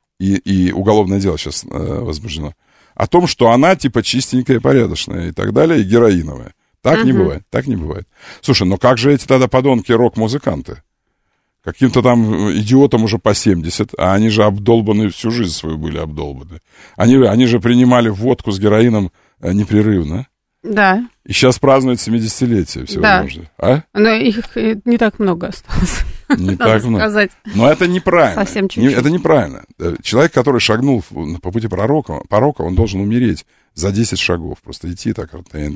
Speaker 3: и уголовное дело сейчас возбуждено, о том, что она типа чистенькая, порядочная и так далее, и героиновая. Так не бывает, так не бывает. Слушай, ну как же эти тогда подонки рок-музыканты? Каким-то там идиотам уже по 70, а они же обдолбаны, всю жизнь свою были обдолбаны. Они же принимали водку с героином непрерывно.
Speaker 4: Да.
Speaker 3: И сейчас празднуют 70-летие всевозможные.
Speaker 4: Да. Но их не так много осталось.
Speaker 3: Не так много. Но это неправильно.
Speaker 4: Совсем чуть-чуть.
Speaker 3: Это неправильно. Человек, который шагнул по пути порока, он должен умереть за 10 шагов. Просто идти так,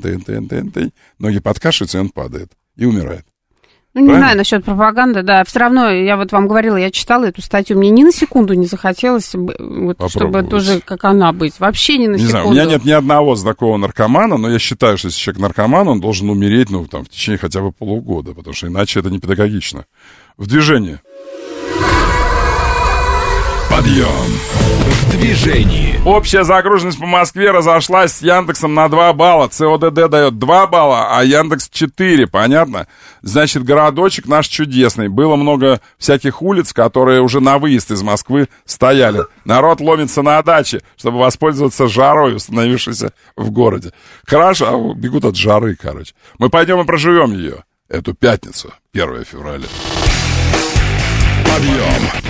Speaker 3: ноги подкашиваются, и он падает. И умирает.
Speaker 4: Ну, не знаю насчет пропаганды, да. Все равно, я вот вам говорила, я читала эту статью, мне ни на секунду не захотелось, вот, чтобы тоже как она быть. Вообще ни на секунду.
Speaker 3: Не знаю, у меня нет ни одного знакомого наркомана, но я считаю, что если человек наркоман, он должен умереть, ну, там, в течение хотя бы полугода, потому что иначе это не педагогично. В движении.
Speaker 1: Подъем. В движении.
Speaker 3: Общая загруженность по Москве разошлась с Яндексом на 2 балла. ЦОДД дает 2 балла, а Яндекс 4, понятно? Значит, городочек наш чудесный. Было много всяких улиц, которые уже на выезд из Москвы стояли. Народ ломится на даче, чтобы воспользоваться жарой, установившейся в городе. Хорошо, бегут от жары, короче. Мы пойдем и проживем ее. эту пятницу, 1 февраля. Подъем!